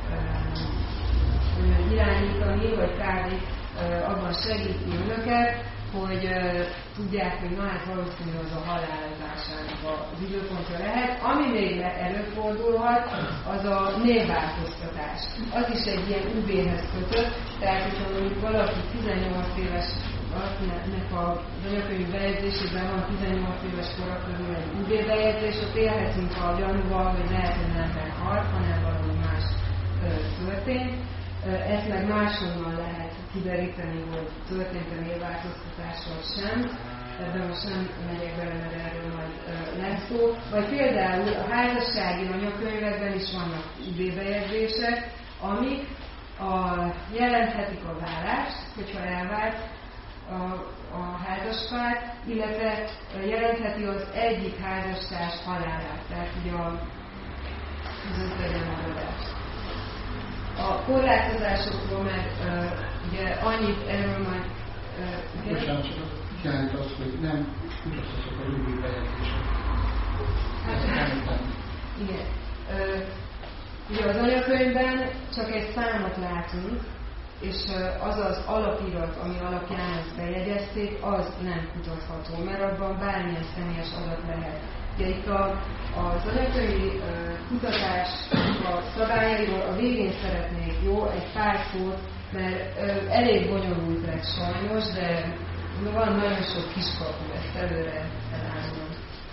irányítani, vagy kb. Abban segíti önöket, hogy uh, tudják, hogy na hát valószínű az a halálozásának az időpontja lehet. Ami még előfordulhat, az a névváltoztatás. Az is egy ilyen u bé-hez kötött, tehát hogyha mondjuk valaki tizennyolc éves, valakinek az anyakönyvi bejegyzésében van tizennyolc éves kora körül egy u bé bejegyzés, ott élhetünk a gyanúval, hogy lehet, hogy nem meghalt, hanem valami más uh, történt. Uh, ezt meg máshonnan lehet kideríteni, hogy történt-e névváltoztatás vagy sem. Ebben most nem megyek bele, mert erről majd uh, lesz szó. Vagy például a házassági anyakönyvekben is vannak u bé bejegyzések, amik a, jelenthetik a válást, hogyha elvált a, a házaspár, illetve jelentheti az egyik házastárs halálát, tehát ugye a, az özvegyemegadást. A korlátozásokról meg uh, ugye annyit erről majd Bocsánat, csak jelent az, hogy nem utazhatok a rövid bejegyzések. Hát, igen. Ugye az anyakönyvben csak egy számot látunk, és az az alapirat, ami alapján ezt bejegyezték, az nem kutatható, mert abban bármilyen személyes adat lehet. Ugye itt a, az anyakönyvi kutatás a szabályairól a végén szeretnék jó egy pár szót, mert elég bonyolult lett sajnos, de van nagyon sok kiskapu, ezt előre elárulom.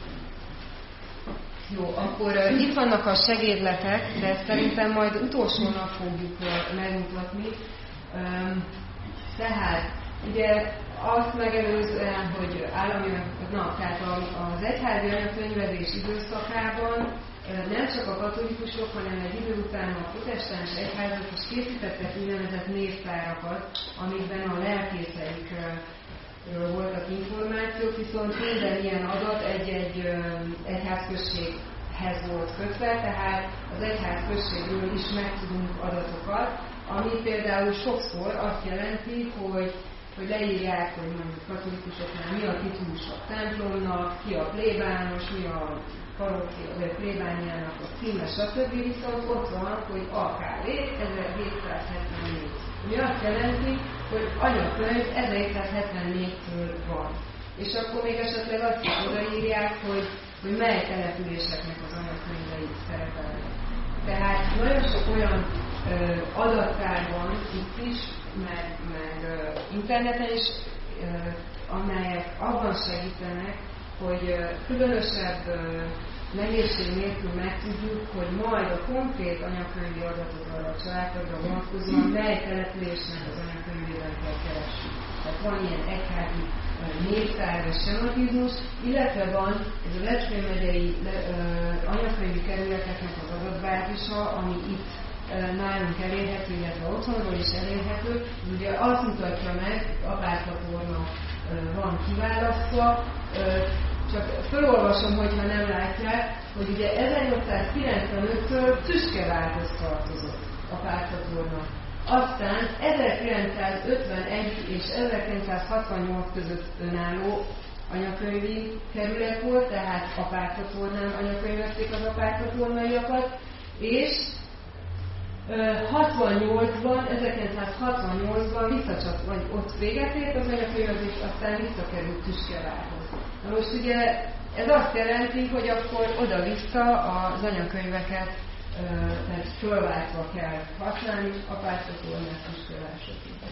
Jó, akkor uh, itt vannak a segédletek, de szerintem majd utolsó nap fogjuk uh, megmutatni. Um, tehát, ugye azt megelőzően, hogy állami, na, tehát az egyházi anyagkönyvezés időszakában uh, nem csak a katolikusok, hanem egy idő után a protestáns egyházak is készítettek úgynevezett névtárakat, amikben a lelkészeik uh, voltak információk, viszont minden ilyen adat egy-egy egyházközséghez volt kötve, tehát az egyházközségről is megtudunk adatokat, ami például sokszor azt jelenti, hogy, hogy leírják, hogy mondjuk katolikusoknál mi a titulus a templomnak, ki a plébános, mi a parókia, vagy a plébániának a címe, stb. Viszont ott van, hogy á ká vé ezerhétszázhetvennégy. Ami azt jelenti, hogy anyakönyv ezerhétszázhetvennégytől van. És akkor még esetleg azt is odaírják, hogy, hogy mely településeknek az anyakönyvei szerepelnek. Tehát nagyon sok olyan ö, adattár van itt is, meg, meg ö, interneten is, ö, amelyek abban segítenek, hogy ö, különösebb ö, nehézség nélkül megtudjuk, hogy majd a konkrét anyakönyvi adatokra a családokra vonatkozóan mely településnek az anyakönyvében kell keresni. Tehát van ilyen egyházi névtár vagy sematizmus, illetve van ez a Veszprém megyei anyakönyvi kerületeknek az adatbázisa, ami itt nálunk elérhető, illetve otthonról is elérhető. Ugye azt mutatja meg, apátlaporna van kiválasztva, csak felolvasom, hogyha nem látják, hogy ugye ezernyolcszázkilencvenöttől Tüskevárhoz tartozott a pártlatorna. Aztán ezerkilencszázötvenegy és ezerkilencszázhatvannyolc között önálló anyakönyvi kerület volt, tehát apátlatornán anyakönyvezték az apátlatornaiakat, és hatvannyolcban, ezerkilencszázhatvannyolcban visszacsat, vagy ott véget ért az anyakönyvezés, aztán visszakerült Tüskevárhoz. Na most ugye ez azt jelenti, hogy akkor oda-vissza az anyakönyveket tehát fölváltva kell használni, apátlatornát, Tüskevár, stb.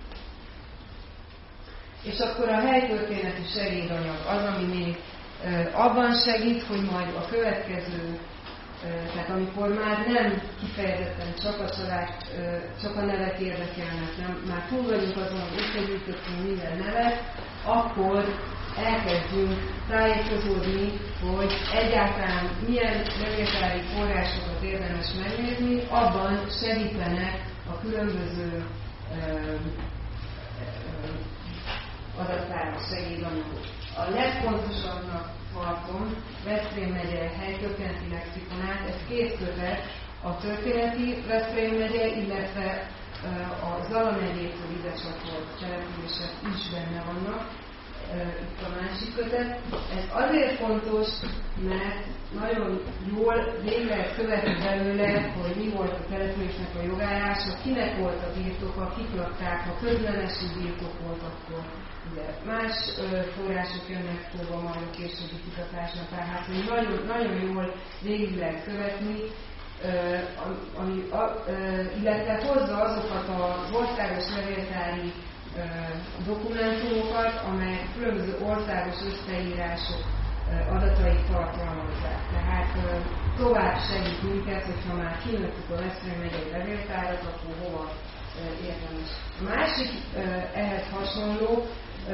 És akkor a helytörténeti segédanyag az, ami még abban segít, hogy majd a következő, tehát amikor már nem kifejezetten csak a család, csak a nevek érdekelnek, nem, már túl vagyunk azon, hogy összegyűjtöttünk minden nevet, akkor elkezdjünk tájékozódni, hogy egyáltalán milyen levéltári forrásokat érdemes megnézni, abban segítenek a különböző adattáros segédanyagok. A legfontosabbnak tartom Veszprém megye helytörténeti lexikonát, ez két kötet, a történeti Veszprém megye, illetve a Zala megyétől ide csatolt települések is benne vannak. Itt a másik kötet. Ez azért fontos, mert nagyon jól végre lehet követni belőle, hogy mi volt a településnek a jogállása, kinek volt a birtoka, kik lakták, ha közlemesi birtok volt, akkor ugye más ö, források jönnek szóba majd a későbbi kutatásnak, tehát hogy nagyon, nagyon jól végig lehet követni, ö, ami, a, ö, illetve hozza azokat az országos levéltári dokumentumokat, amelyek különböző országos összeírások adatait tartalmazzák. Tehát tovább segít minket, hogyha már kinőttük a Veszprém megyei levéltárat, akkor hova érdemes. A másik ehhez hasonló,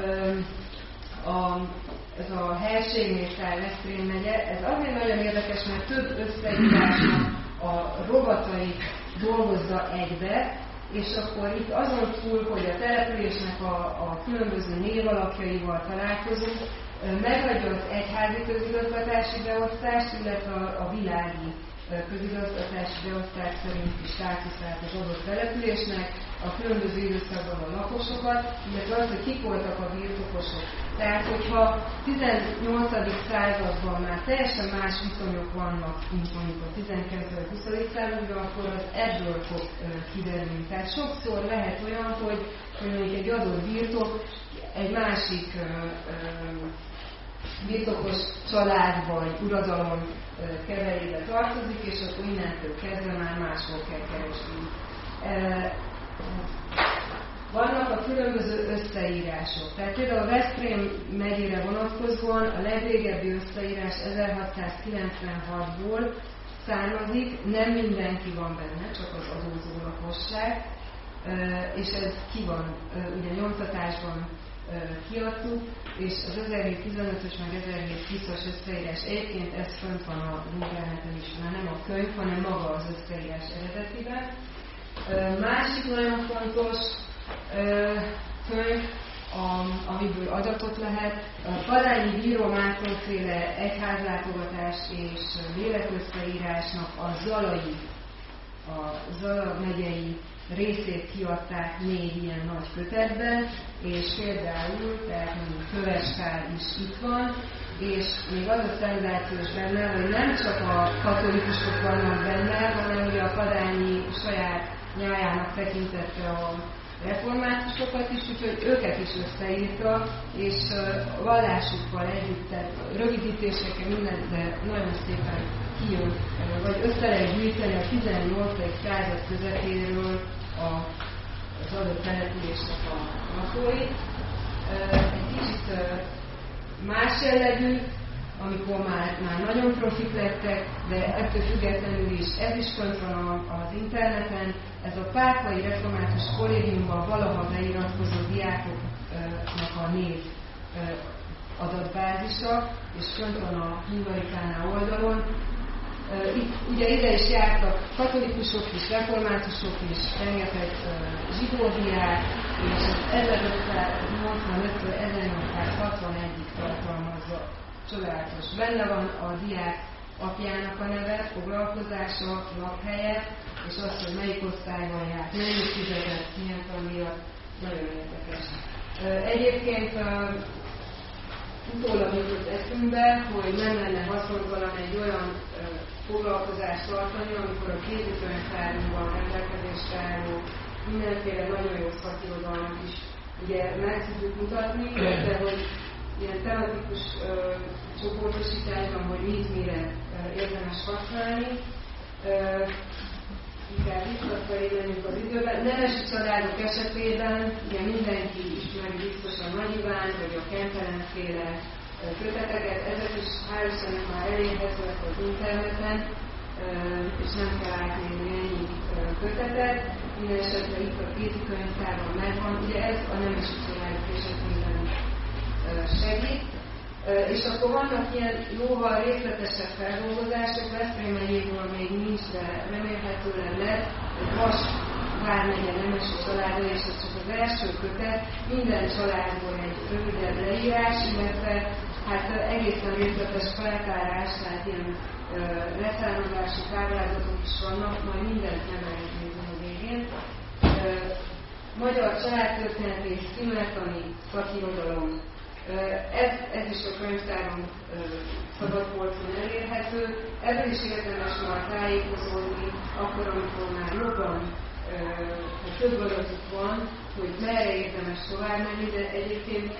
a, ez a helységnévtár Veszprém megye, ez azért nagyon érdekes, mert több összeírásnak a rovatait dolgozza egybe, és akkor itt azon túl, hogy a településnek a, a különböző névalapjaival találkozunk, megadja az egyházi közigazgatási beosztást, illetve a, a világi közigazgatási beosztás szerinti státuszát az adott településnek, a különböző időszakban a lakosokat, illetve az, hogy kik voltak a birtokosok. Tehát, hogyha tizennyolcadik században már teljesen más viszonyok vannak, mint mondjuk a tizenkilencedik-huszadik században, akkor az ebből fog kiderülni. Tehát sokszor lehet olyan, hogy, hogy mondjuk egy adott birtok egy másik ö, ö, birtokos család vagy uradalom keverébe tartozik, és akkor innentől kezdve már máshol kell keresni. Vannak a különböző összeírások. Tehát például a Veszprém megyére vonatkozóan a legrégebbi összeírás ezerhatszázkilencvenhatból származik, nem mindenki van benne, csak az adózó lakosság, és ez ki van, ugye nyomtatásban kiadtuk, és az ezerhétszáztizenötös meg ezerhétszázhúszas összeírás egyébként ez fönt van az interneten is, már nem a könyv, hanem maga az összeírás eredetiben. Másik nagyon fontos könyv, amiből adatot lehet, a Padányi Bíró Mártonféle egyházlátogatás és lélekösszeírásnak a Zalai, a Zala megyei részét kiadták négy ilyen nagy kötetben, és például, tehát mondjuk Köveskár is itt van, és még az a szenzációs benne, hogy nem csak a katolikusok vannak benne, hanem ugye a Padányi saját nyájának tekintette a reformátusokat is, úgyhogy őket is összeírta, és a vallásukkal együtt, tehát rövidítésekkel minden, de nagyon szépen kijön, vagy össze lehet gyűjteni a tizennyolcadik század közepéről az adott településnek a lakóit. Egy kicsit más jellegű, amikor már, már nagyon profik lettek, de ettől függetlenül is ez is fönt van az interneten. Ez a Pápai Református Kollégiumban valaha beiratkozó diákoknak a név adatbázisa, és fönt van a Hungarikánál oldalon. Itt ugye ide is jártak katolikusok is, reformátusok is, rengeteg zsidó diák, és az ezerötszáznyolcvanöttől ezernyolcszázhatvanegyig tartalmazza. Csodálatos. Benne van a diák apjának a neve, foglalkozása, lakhelye, és az, hogy melyik osztályban járt, mennyit fizetett, milyen tanulja, nagyon érdekes. Egyébként utólag jutott eszünkbe, hogy nem lenne haszontalan egy olyan foglalkozást tartani, amikor a kézikönyvtárunkban rendelkezésre álló mindenféle nagyon jó szakirodalmat is ugye meg tudjuk mutatni, de hogy ilyen tematikus ö, csoportosításban, hogy mit mire ö, érdemes használni. Ö, inkább visszafelé menjünk az időben. Nemesi családok esetében ugye mindenki ismeri biztosan Nagy Iván, vagy a Kempelen-féle köteteket. Ezek is hál' Istennek már elérhetőek az interneten, ö, és nem kell átnézni ennyi ö, kötetet. Minden esetre itt a kézikönyvtárban megvan. Ugye ez a nemesi családok esetében segít, és akkor vannak ilyen jóval részletesebb feldolgozások, Veszprém megyéből még nincs, de remélhetőleg lesz, hogy Vas vármegye nemesi családja, és ez csak az első kötet, minden családból egy rövidebb leírás, illetve hát egészen részletes feltárás, tehát ilyen leszármazási táblázatok is vannak, majd mindent meg lehet nézni a végén. Magyar családtörténet és színletani szakirodalom. Ez, ez is a könyvtáron szabadpolcon elérhető. Ebből is érdemes már tájékozódni, akkor, amikor már jobban több adatuk van, hogy merre érdemes tovább menni, de egyébként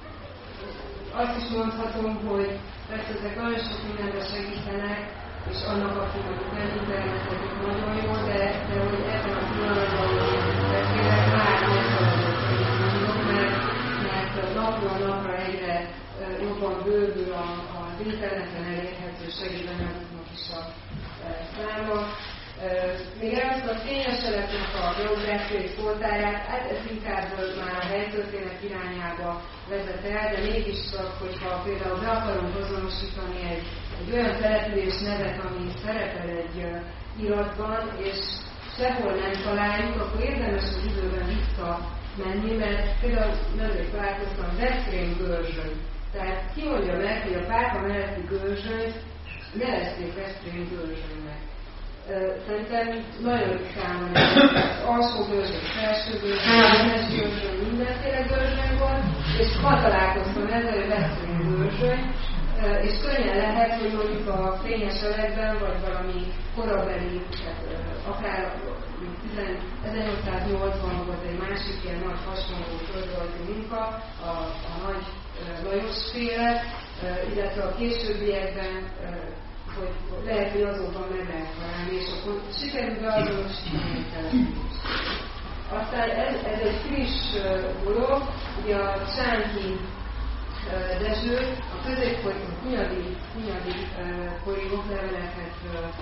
azt is mondhatom, hogy persze ezek nagyon sok mindenre segítenek, és annak, akinek nem internetedik nagyon jó, de, de hogy ebben a pillanatban, hogy beszélek, már nem szabadok, mert, mert napról napra egyre jobban bővül az interneten elérhető segítőanyagoknak is a száma. Még elhoztam a fényeseletnek a geográfiai szóltárát, hát ez inkább már a helytörténet irányába vezet el, de mégis csak, hogyha például be akarunk azonosítani egy, egy olyan település nevet, ami szerepel egy iratban, és sehol nem találjuk, akkor érdemes az időben visszamenni, mert például nemrég találkoztam Veszprém Görzsöny. Tehát ki mondja meg, hogy a pápa melletti Görzsönyt nevezték Veszprém Görzsönynek. Szerintem nagyon számon alsó görzsön, felső görzsön, nemes görzsön, mindenféle görzsön van, és ma találkoztam ezzel, hogy veszély görzsön, és könnyen lehet, hogy mondjuk a fényes elegben, vagy valami korabeli, tehát akár ezernyolcszáznyolcvanban volt egy másik ilyen nagy hasonló földrajzi munka, a, a nagy Lajos féle, illetve a későbbiekben, hogy lehet, hogy azokban meg lehet találni, és akkor sikerül beazonosítani a települést. Aztán ez, ez egy friss dolog, ugye a Csánki Dezső a középkori, a hunyadi, hunyadi kori okleveleket,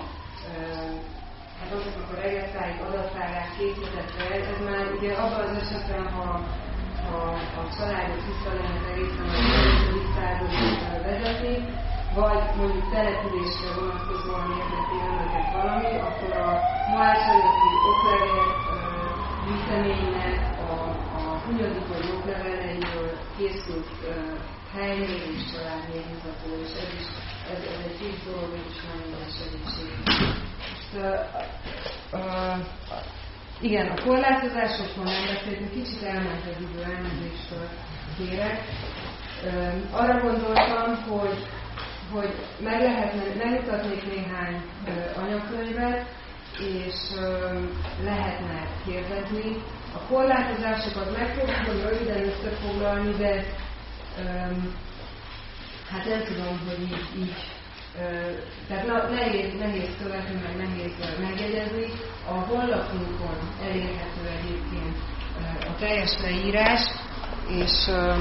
hát azoknak a regisztrált adattárát készítette el. Ez már ugye abban az esetben, ha, ha a családot vissza lehet egészen a tizenedik századig vezetni, vagy mondjuk településre vonatkozóan érdekli önöket valami, akkor a Mohács előtti oklevél gyűjteménynek a, a hunyadikori okleveleiről készült helynél és családnévmutató, és ez is ez, ez egy kis dolog, és nagyon nagy segítség. Uh, uh, igen, a korlátozásokról nem beszéltünk, kicsit elment az idő, elmentést kérek. Uh, arra gondoltam, hogy hogy meg lehetne, megmutatnék néhány uh, anyakönyvet, és uh, lehetne kérdezni. A korlátozásokat meg fogom röviden összefoglalni, de um, hát nem tudom, hogy így, így uh, tehát na, nehéz, nehéz követni, meg nehéz uh, megjegyezni. A honlapunkon elérhető egyébként uh, a teljes leírás, és uh,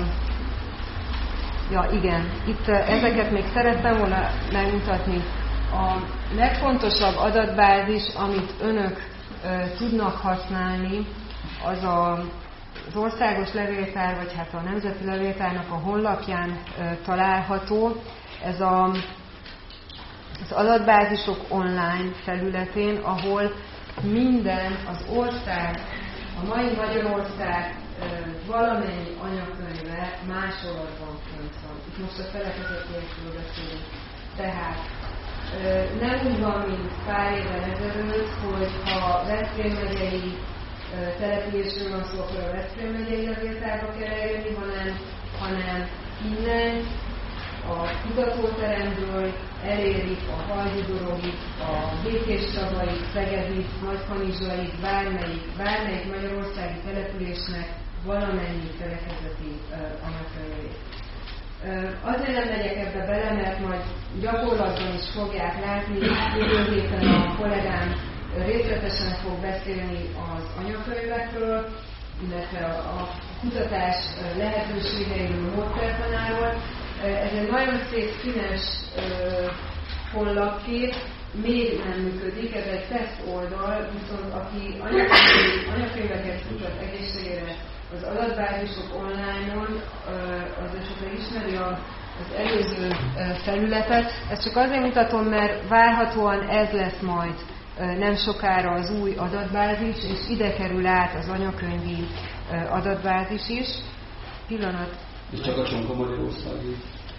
ja, igen, itt ezeket még szerettem volna megmutatni. A legfontosabb adatbázis, amit önök e, tudnak használni, az a, az országos levéltár, vagy hát a Nemzeti Levéltárnak a honlapján e, található. Ez a, az adatbázisok online felületén, ahol minden az ország, a mai Magyarország valamennyi anyagkönyve másolatban fönt van. Itt most a felekezetésről beszélünk. Tehát nem úgy van, mint pár évvel ezelőtt, hogy ha Veszprém megyei településről van szó, akkor a Veszprém megyei levéltárba kell eljönni, hanem, hanem innen a kutatóteremből elérik a Hajdudorogig, a Békéscsabaig, Szegedig, Nagykanizsaig, bármelyik, bármelyik magyarországi településnek valamennyi felekezeti uh, anyagkönyvét. Uh, azért nem megyek ebbe bele, mert majd gyakorlatban is fogják látni, jövő héten a kollégám részletesen fog beszélni az anyagkönyvekről, illetve a, a kutatás lehetőségeiről, módszertanáról. Ez egy nagyon szép színes uh, honlapkép, még nem működik, ez egy teszt oldal, viszont aki anyagkönyveket kutat egészségére az adatbázisok online-on, az esetleg ismeri az előző felületet. Ezt csak azért mutatom, mert várhatóan ez lesz majd nem sokára az új adatbázis, és ide kerül át az anyakönyvi adatbázis is. Pillanat. És csak a Csonka Magyarországi?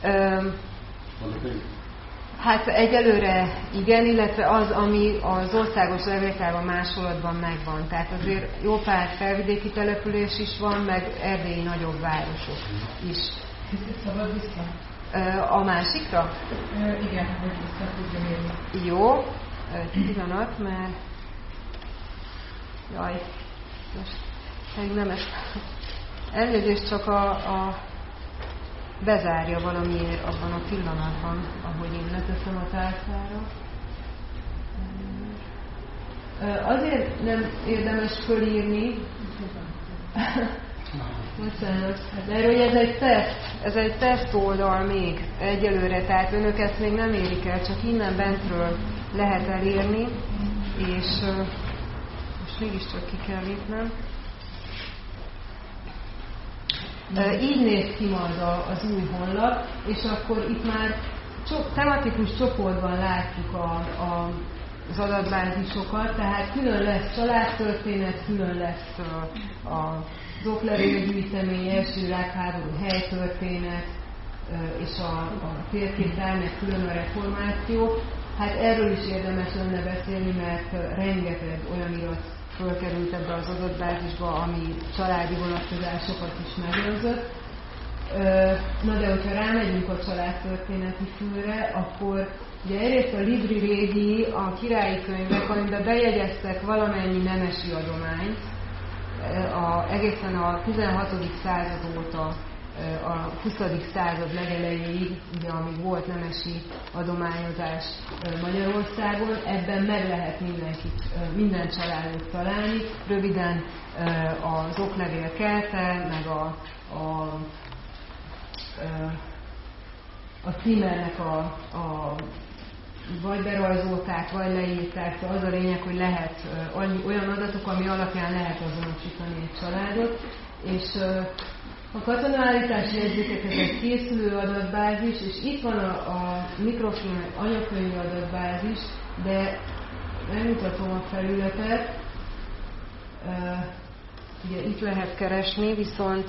Hát egyelőre igen, illetve az, ami az országos levéltárban másolatban megvan. Tehát azért jó pár felvidéki település is van, meg erdélyi nagyobb városok is. Szabad vissza? A másikra? Igen, hogy vissza tudja érni. Jó, pillanat, mert... Jaj, most még nem ezt... Elnézést, csak a... a bezárja valamiért abban a pillanatban, ahogy én leteszem a tárcára. Azért nem érdemes fölírni, mert hogy ez egy teszt, ez egy teszt oldal még egyelőre, tehát önök ezt még nem érik el, csak innen bentről lehet elérni, és most mégiscsak ki kell lépnem. Így néz ki majd az új honlap, és akkor itt már tematikus csoportban látjuk a, a, az adatbázisokat, tehát külön lesz családtörténet, külön lesz a, a oklevélgyűjtemény, első világháború helytörténet, és a, a térképtár, meg külön a reformáció. Hát erről is érdemes lenne beszélni, mert rengeteg olyan irat fölkerült ebbe az adatbázisba, ami családi vonatkozásokat is megőrzött. Na de hogyha rámegyünk a családtörténeti fülre, akkor ugye egyrészt a Libri Régi, a királyi könyvek, amiben bejegyeztek valamennyi nemesi adományt, a, egészen a tizenhatodik század óta a huszadik század legelejéig, ugye, amíg volt nemesi adományozás Magyarországon, ebben meg lehet mindenkit, minden családot találni. Röviden az oklevél kelte, meg a, a, a címernek a, a vagy berajzolták, vagy leírták, szóval az a lényeg, hogy lehet olyan adatok, ami alapján lehet azonosítani egy családot, és a katonaállítási jegyzékek egy készülő adatbázis, és itt van a, a mikrofilm anyakönyvi adatbázis, de megmutatom a felületet, uh, ugye itt lehet keresni, viszont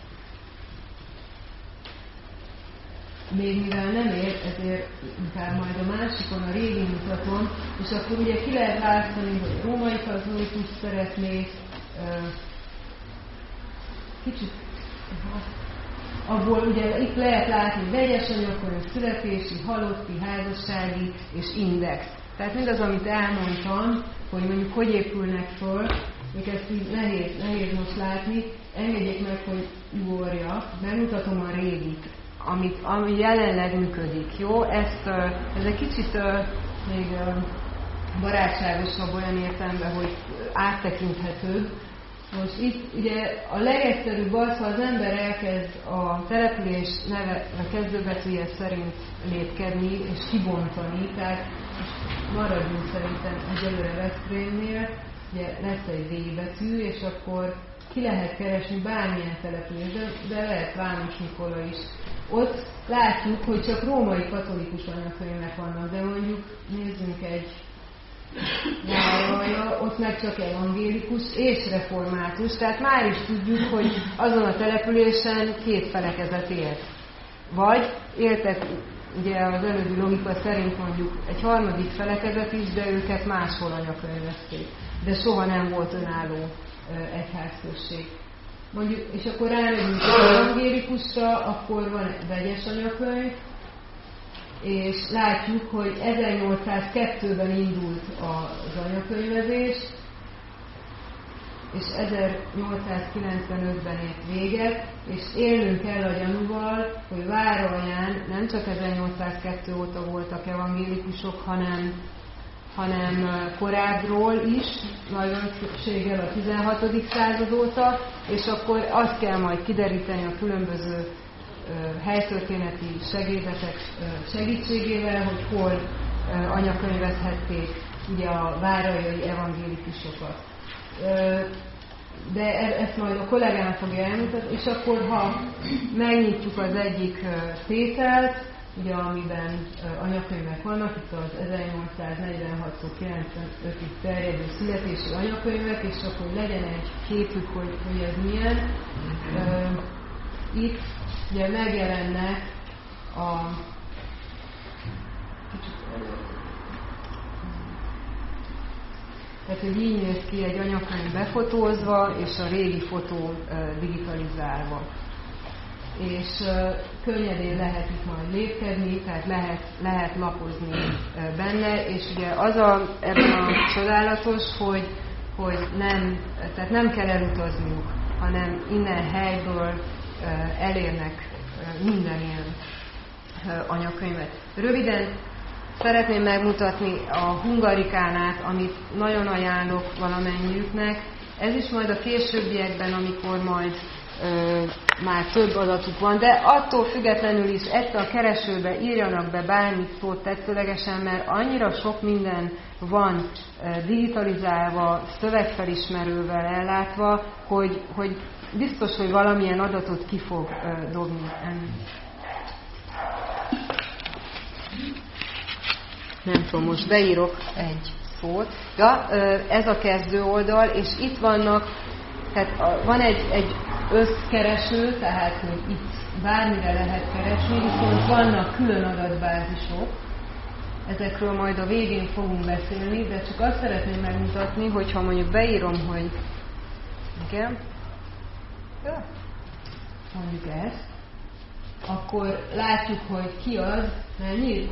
még mivel nem ér, ezért inkább majd a másikon, a régi mutatom, és akkor ugye ki lehet látni, hogy római katolikus szeretné, uh, kicsit abból ugye itt lehet látni vegyes anyagkönyv, születési, halotti, házassági és index. Tehát mindaz, amit elmondtam, hogy mondjuk hogy épülnek föl, még ezt így nehéz, nehéz most látni, engedjék meg, hogy ugorjak, megmutatom a régit, amit, ami jelenleg működik. Jó? Ezt, ez egy kicsit még barátságosabb olyan értelemben, hogy áttekinthetőbb. Most itt ugye a legegyszerűbb az, ha az ember elkezd a település neve, a kezdőbetűje szerint lépkedni és kibontani, tehát maradjunk szerintem egyelőre Veszprémnél, ugye lesz egy V betű, és akkor ki lehet keresni bármilyen település, de, de lehet Vámos Nikola is. Ott látjuk, hogy csak római katolikus anyakönyvek vannak, de mondjuk nézzünk egy Jájajja, ott meg csak evangélikus és református, tehát már is tudjuk, hogy azon a településen két felekezet élt. Vagy éltek, ugye az előbbi logika szerint mondjuk egy harmadik felekezet is, de őket máshol anyakönyvezték. De soha nem volt önálló egyházközség. Mondjuk, és akkor rámegyünk az evangélikusra, akkor van egy vegyes anyakönyv, és látjuk, hogy ezernyolcszázkettőben indult az anyakönyvezés, és ezernyolcszázkilencvenötben ért véget, és élnünk kell a gyanúval, hogy Váralján nem csak ezernyolcszázkettő óta voltak evangélikusok, hanem, hanem korábbról is, nagy többséggel a tizenhatodik század óta, és akkor azt kell majd kideríteni a különböző helytörténeti segédetek segítségével, hogy hol anyakönyvezhették ugye a váraljai evangélikusokat. De ezt majd a kollégám fogja elmutatni, és akkor ha megnyitjuk az egyik tételt, ugye amiben anyakönyvek vannak, itt az ezernyolcszáznegyvenhattól kilencvenötig terjedő születési anyakönyvek, és akkor legyen egy képük, hogy, hogy ez milyen. Itt ugye megjelennek a tehát, hogy így néz ki egy anyakönyv befotózva, és a régi fotó digitalizálva. És könnyedén lehet itt majd lépkedni, tehát lehet, lehet lapozni benne, és ugye az a, ebben a csodálatos, hogy, hogy nem, tehát nem kell elutazniuk, hanem innen helyből elérnek minden ilyen anyakönyvet. Röviden szeretném megmutatni a hungarikánát, amit nagyon ajánlok valamennyiüknek. Ez is majd a későbbiekben, amikor majd ö, már több adatuk van, de attól függetlenül is ezt a keresőbe írjanak be bármit szót tetszőlegesen, mert annyira sok minden van ö, digitalizálva, szövegfelismerővel ellátva, hogy, hogy biztos, hogy valamilyen adatot ki fog ö, dobni. Nem tudom, most beírok egy szót. Ja, ez a kezdő oldal, és itt vannak, tehát van egy, egy összkereső, tehát hogy itt bármire lehet keresni, viszont vannak külön adatbázisok, ezekről majd a végén fogunk beszélni, de csak azt szeretném megmutatni, hogyha mondjuk beírom, hogy igen, mondjuk ezt, akkor látjuk, hogy ki az, mennyi?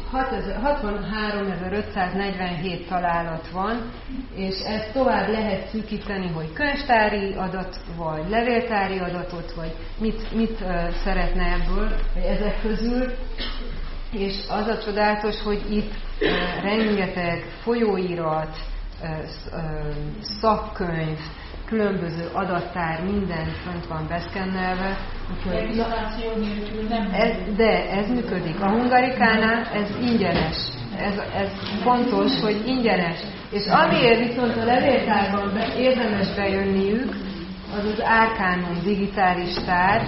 hatvanháromezer-ötszáznegyvenhét találat van, és ezt tovább lehet szűkíteni, hogy könyvtári adat, vagy levéltári adatot, vagy mit, mit uh, szeretne ebből, vagy ezek közül. És az a csodálatos, hogy itt uh, rengeteg folyóirat, uh, uh, szakkönyv, különböző adattár, minden fönt van beszkennelve. Regisztráció nélkül nem ez, de ez működik. A Hungarikánál ez ingyenes. Ez, ez fontos, hogy ingyenes. És amiért viszont a levéltárban be, érdemes bejönniük, az az Arcanum digitális tár.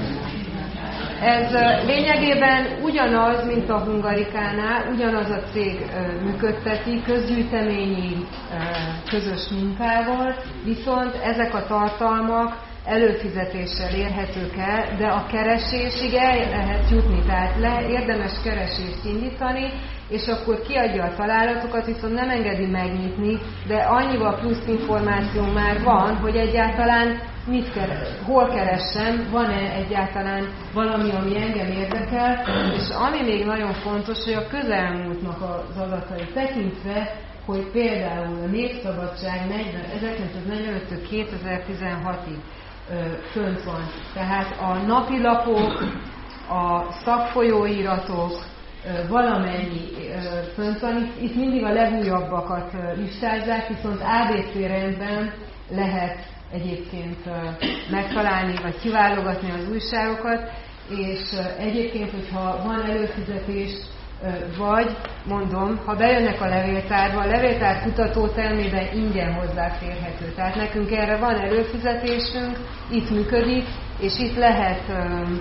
Ez lényegében ugyanaz, mint a Hungarikánál, ugyanaz a cég működteti, közgyűjteményi közös munkával, viszont ezek a tartalmak előfizetéssel érhetők el, de a keresésig el lehet jutni, tehát le, érdemes keresést indítani, és akkor kiadja a találatokat, viszont nem engedi megnyitni, de annyival plusz információ már van, hogy egyáltalán mit keres, hol keressem, van-e egyáltalán valami, ami engem érdekel, és ami még nagyon fontos, hogy a közelmúltnak az adatai tekintve, hogy például a Népszabadság ezerkilencszáznegyvenöttől kétezer-tizenhatig fönt van. Tehát a napilapok, a szakfolyóiratok, valamennyi fönt van. Itt, itt mindig a legújabbakat listázzák, viszont á bé cé rendben lehet egyébként megtalálni, vagy kiválogatni az újságokat, és egyébként, hogyha van előfizetés, vagy, mondom, ha bejönnek a levéltárba, a levéltár kutató termében ingyen hozzáférhető. Tehát nekünk erre van előfizetésünk, itt működik, és itt lehet ö,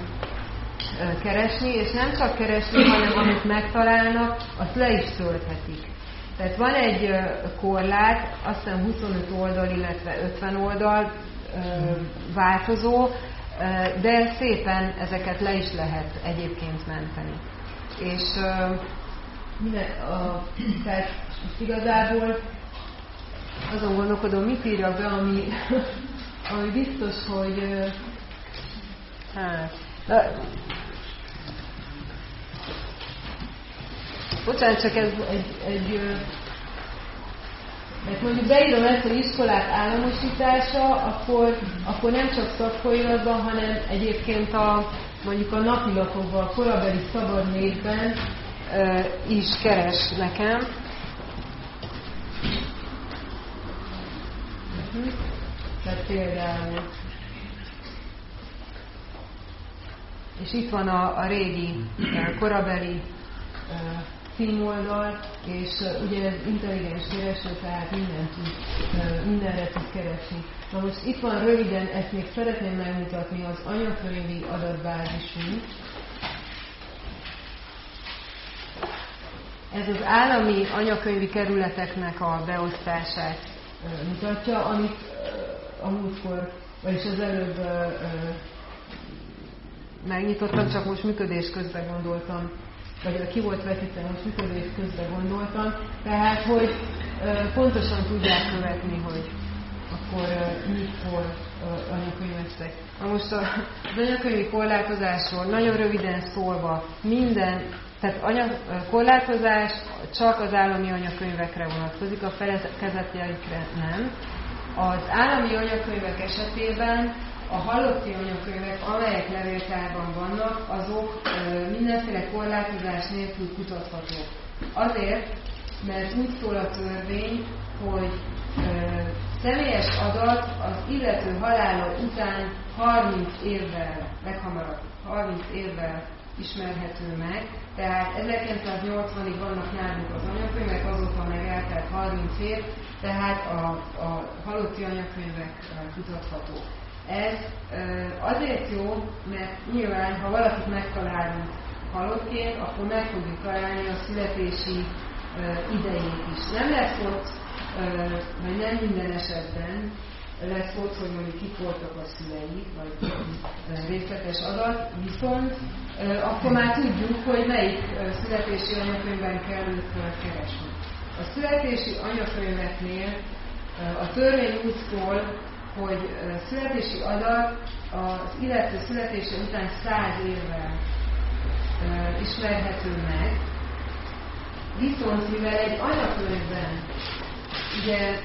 ö, keresni, és nem csak keresni, hanem amit megtalálnak, azt le is tölthetik. Tehát van egy ö, korlát, azt hiszem huszonöt oldal, illetve ötven oldal ö, változó, ö, de szépen ezeket le is lehet egyébként menteni. És uh, minden, a, tehát most igazából azon gondolkodom, mit írjak be, ami, ami biztos, hogy uh, hát, de, bocsánat, csak ez egy, egy uh, mert mondjuk beírom ezt, hogy iskolák államosítása, akkor, akkor nem csak szakfolyóiratban, hanem egyébként a mondjuk a napilapokban, a korabeli szabad névben uh, is keres nekem. Uh-huh. Tehát például. És itt van a, a régi uh, korabeli uh, címoldal, és uh, ugye ez intelligens kereső, tehát mindent tud, uh, mindenre tud keresni. Na most itt van röviden, ezt még szeretném megmutatni, az anyakönyvi adatbázisunk. Ez az állami anyakönyvi kerületeknek a beosztását uh, mutatja, amit uh, a múltkor, vagyis az előbb uh, uh, megnyitottam, csak most működés közben gondoltam, vagy ki volt vetítve, most működés közben gondoltam, tehát, hogy uh, pontosan tudják követni, hogy akkor uh, mit hol uh, anyakönyveztek. Na most a, az anyakönyvi korlátozásról nagyon röviden szólva minden, tehát anya, korlátozás csak az állami anyakönyvekre vonatkozik, a felekezetjeikre nem. Az állami anyakönyvek esetében a halotti anyakönyvek, amelyek levéltárban vannak, azok uh, mindenféle korlátozás nélkül kutathatók. Azért, mert úgy szól a törvény, hogy uh, személyes adat az illető halála után harminc évvel, leghamarabb harminc évvel ismerhető meg, tehát ezerkilencszáznyolcvanig vannak nálunk az anyakönyvek, azóta meg eltelt harminc év, tehát a, a halotti anyakönyvek kutathatók. Ez azért jó, mert nyilván, ha valakit megtalálunk halottként, akkor meg fogjuk találni a születési idejét is. Nem lesz ott, vagy nem minden esetben lesz ott, hogy mondjuk kik voltak a szülei, vagy részletes adat, viszont akkor már tudjuk, hogy melyik születési anyakönyvben kell őt keresni. A születési anyakönyveknél a törvény úgy szól, hogy születési adat az illető születése után száz évvel ismerhető meg, viszont mivel egy anyakönyvben ugye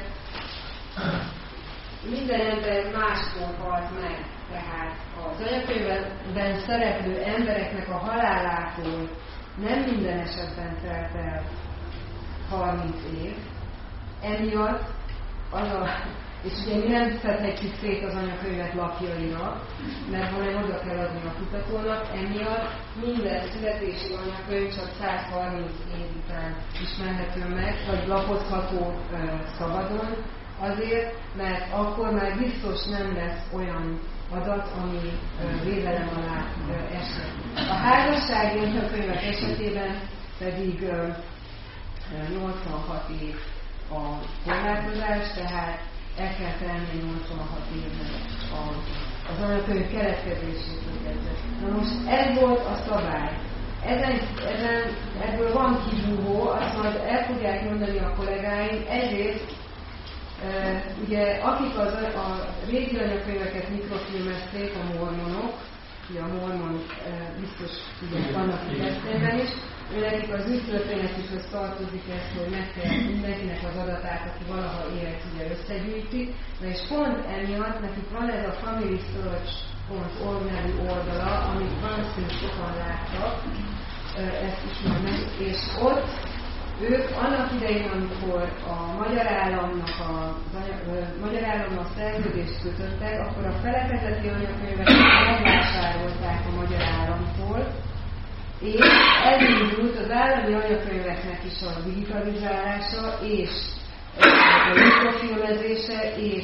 minden ember máskor halt meg, tehát az anyakönyvben szereplő embereknek a halálától nem minden esetben telt el harminc év, emiatt az a, és ugye mi nem szedhetjük szét az anyakönyvet lapjaira, mert hanem oda kell adni a kutatónak, emiatt minden születési anyakönyv csak száz harminc év után ismerhető meg, vagy lapozható uh, szabadon, azért, mert akkor már biztos nem lesz olyan adat, ami uh, védelem alá uh, esett. A házassági anyakönyvek esetében pedig uh, nyolcvanhat év a korlátozás, tehát el kell tenni nyolcvanhat évnek az anyakönyv keletkezésétől kezdve. Na most ez volt a szabály. Ezen, ezen, ebből van kibúvó, azt majd el fogják mondani a kollégáim. Egyrészt, e, ugye, akik az, a régi anyakönyveket mikrofilmezték, a mormonok, ugye a mormon e, biztos ugye, vannak itt eszében is, nekik az ügytörténetükhöz tartozik ez, hogy meg kell mindenkinek az adatát, aki valaha élt, ugye összegyűjti, na és pont emiatt nekik van ez a family search pont org nevű oldala, amit valószínűleg sokan láttak, ezt ismernek, és ott ők annak idején, amikor a magyar államnak a, a magyar államnak szerződést kötöttek, akkor a felekezeti anyakönyveket megvásárolták a magyar államtól, és elindult az állami anyakönyveknek is a digitalizálása, és a mikrofilmezése, és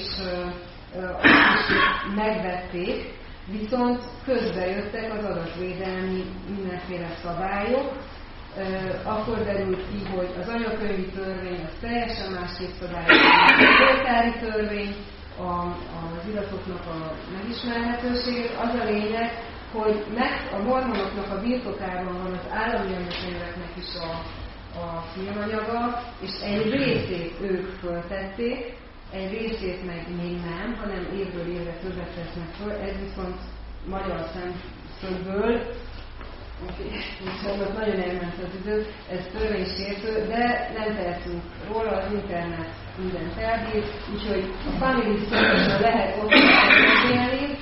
azt is megvették, viszont közbejöttek az adatvédelmi mindenféle szabályok. Akkor derült ki, hogy az anyakönyvi törvény az teljesen másképp szabályozza, a polgári törvény, a, az iratoknak a megismerhetőséget. Az a lényeg, hogy meg a mormonoknak a birtokában van az állami anyakönyveknek is a, a filmanyaga, és egy részét ők föltették, egy részét meg még nem, hanem évről évre többet tesznek föl, ez viszont magyar szemszögből, viszont nagyon elment az idő, ez törvénysértő, de nem tehetünk róla, az internet mindent elbír, úgyhogy a family search-ra lehet ott beszélni.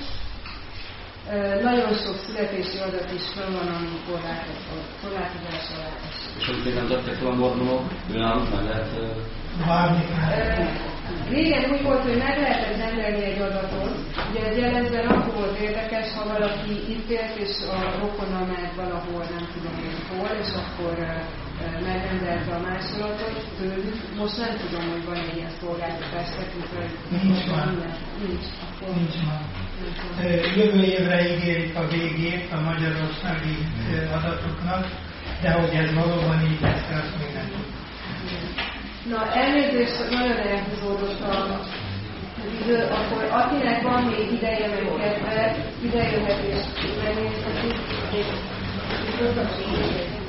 Nagyon sok születési adat is föl van, ami korlátozás alá esik. És hogy nem tettek fel a mormonok, náluk meg lehet... Régen úgy volt, hogy meg lehetett rendelni egy adatot. Ugye ez jelezben akkor volt érdekes, ha valaki itt élt, és a rokona ment valahol, nem tudom én hol, és akkor megrendelte a másolatot tőlük. Most nem tudom, hogy van egy ilyen szolgáltatás, tekintve, nincs már. Nincs. Akkor nincs már. Jövő évre ígérik a végét a magyarországi adatoknak, de hogy ez valóban így lesz, azt még nem tudjuk. Na, elnézést, nagyon elhúzódott az idő, akkor akinek van még ideje, meg kedve, idejöhet és megnézheti, és köszönöm.